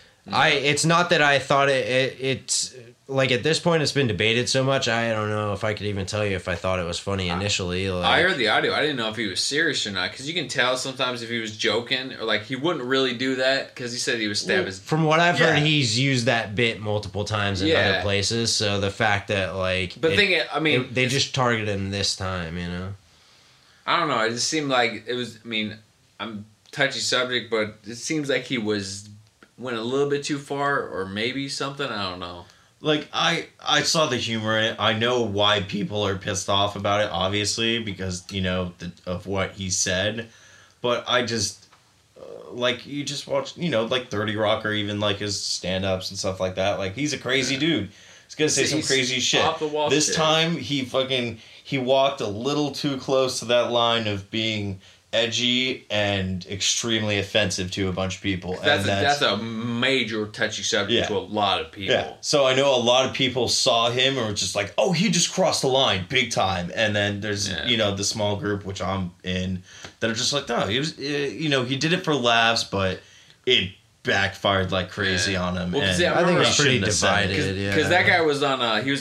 It's not that I thought it's like, at this point it's been debated so much, I don't know if I could even tell you if I thought it was funny initially. I heard the audio. I didn't know if he was serious or not, because you can tell sometimes if he was joking, or like he wouldn't really do that, because he said he would stab his... From what I've heard, he's used that bit multiple times in other places, so the fact that like... But they just targeted him this time, you know? I don't know, it just seemed like it was... I mean, I'm touchy subject, but it seems like he went a little bit too far, or maybe something, I don't know. Like, I saw the humor in it. I know why people are pissed off about it, obviously, because, you know, of what he said. But I just, like, you just watch, you know, like 30 Rock, or even, like, his stand-ups and stuff like that. Like, he's a crazy dude. He's gonna say some crazy shit. This time, he walked a little too close to that line of being edgy and extremely offensive to a bunch of people. That's a major touchy subject to a lot of people. Yeah. So I know a lot of people saw him and were just like, oh, he just crossed the line big time. And then there's, you know, the small group, which I'm in, that are just like, no, he was, you know, he did it for laughs, but it backfired like crazy on him. Well, and I think it was pretty divided. Because that guy was on an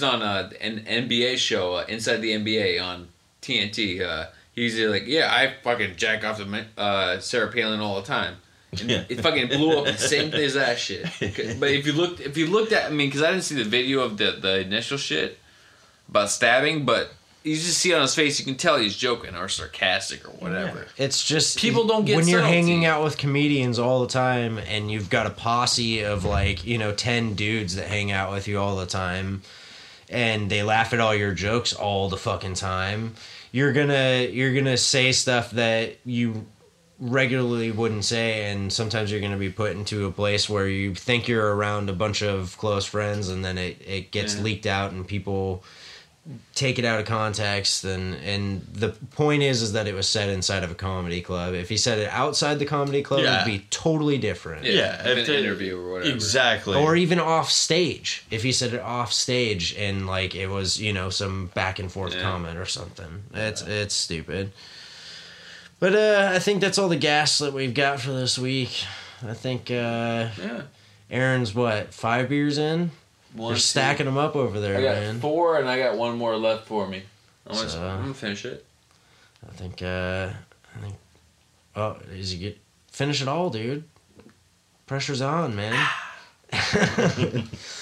NBA show, Inside the NBA on TNT. He's like, I fucking jack off to Sarah Palin all the time. And it fucking blew up the same thing as that shit. But if you looked at, I mean, because I didn't see the video of the initial shit about stabbing, but you just see it on his face, you can tell he's joking or sarcastic or whatever. It's just People don't get when you're subtlety. hanging out with comedians all the time and you've got a posse of 10 dudes that hang out with you all the time and they laugh at all your jokes all the fucking time. You're gonna say stuff that you regularly wouldn't say, and sometimes you're gonna be put into a place where you think you're around a bunch of close friends and then it gets leaked out and people take it out of context, and the point is that it was said inside of a comedy club. If he said it outside the comedy club, it would be totally different. Yeah, if an interview or whatever. Exactly. Or even off stage. If he said it off stage and it was, some back and forth comment or something. It's stupid. But I think that's all the gas that we've got for this week. I think Aaron's 5 beers in? You're stacking them up over there, I got man. 4, and I got 1 more left for me. I'm gonna finish it. I think. Oh, finish it all, dude. Pressure's on, man. I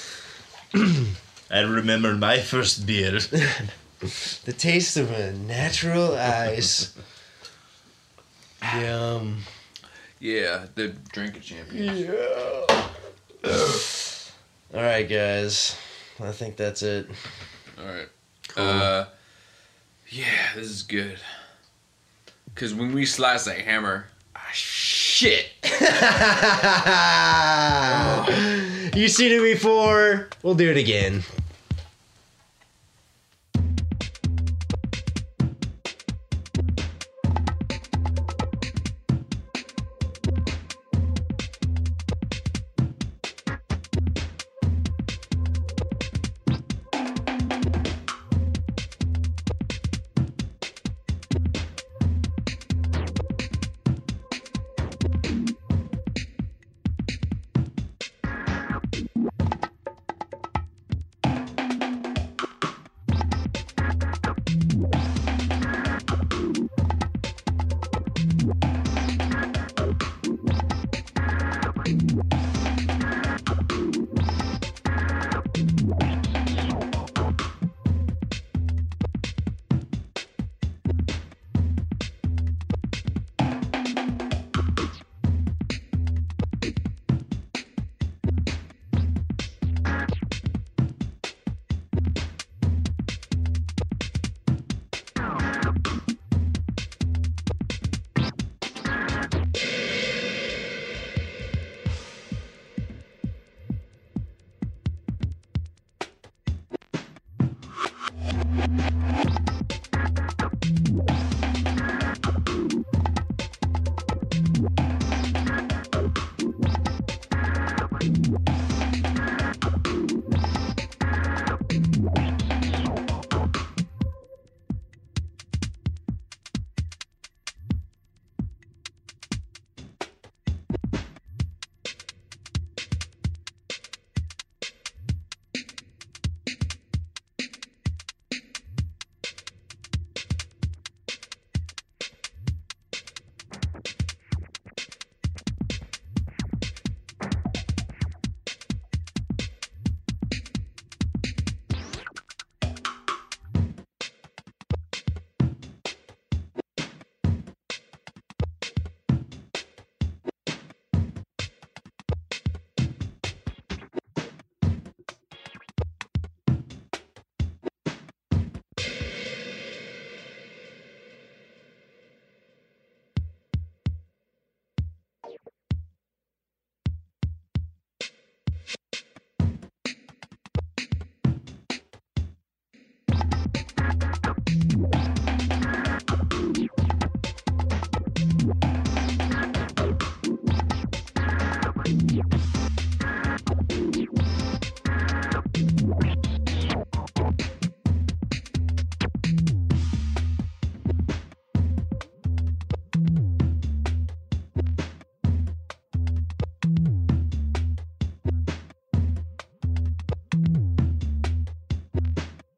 remember my first beer. The taste of a natural ice. Yum. Yeah, the drinking champion. Yeah. All right, guys. I think that's it. All right. Yeah, this is good. Because when we slice that hammer, shit. You seen it before. We'll do it again.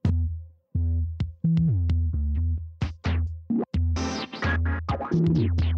Yeah.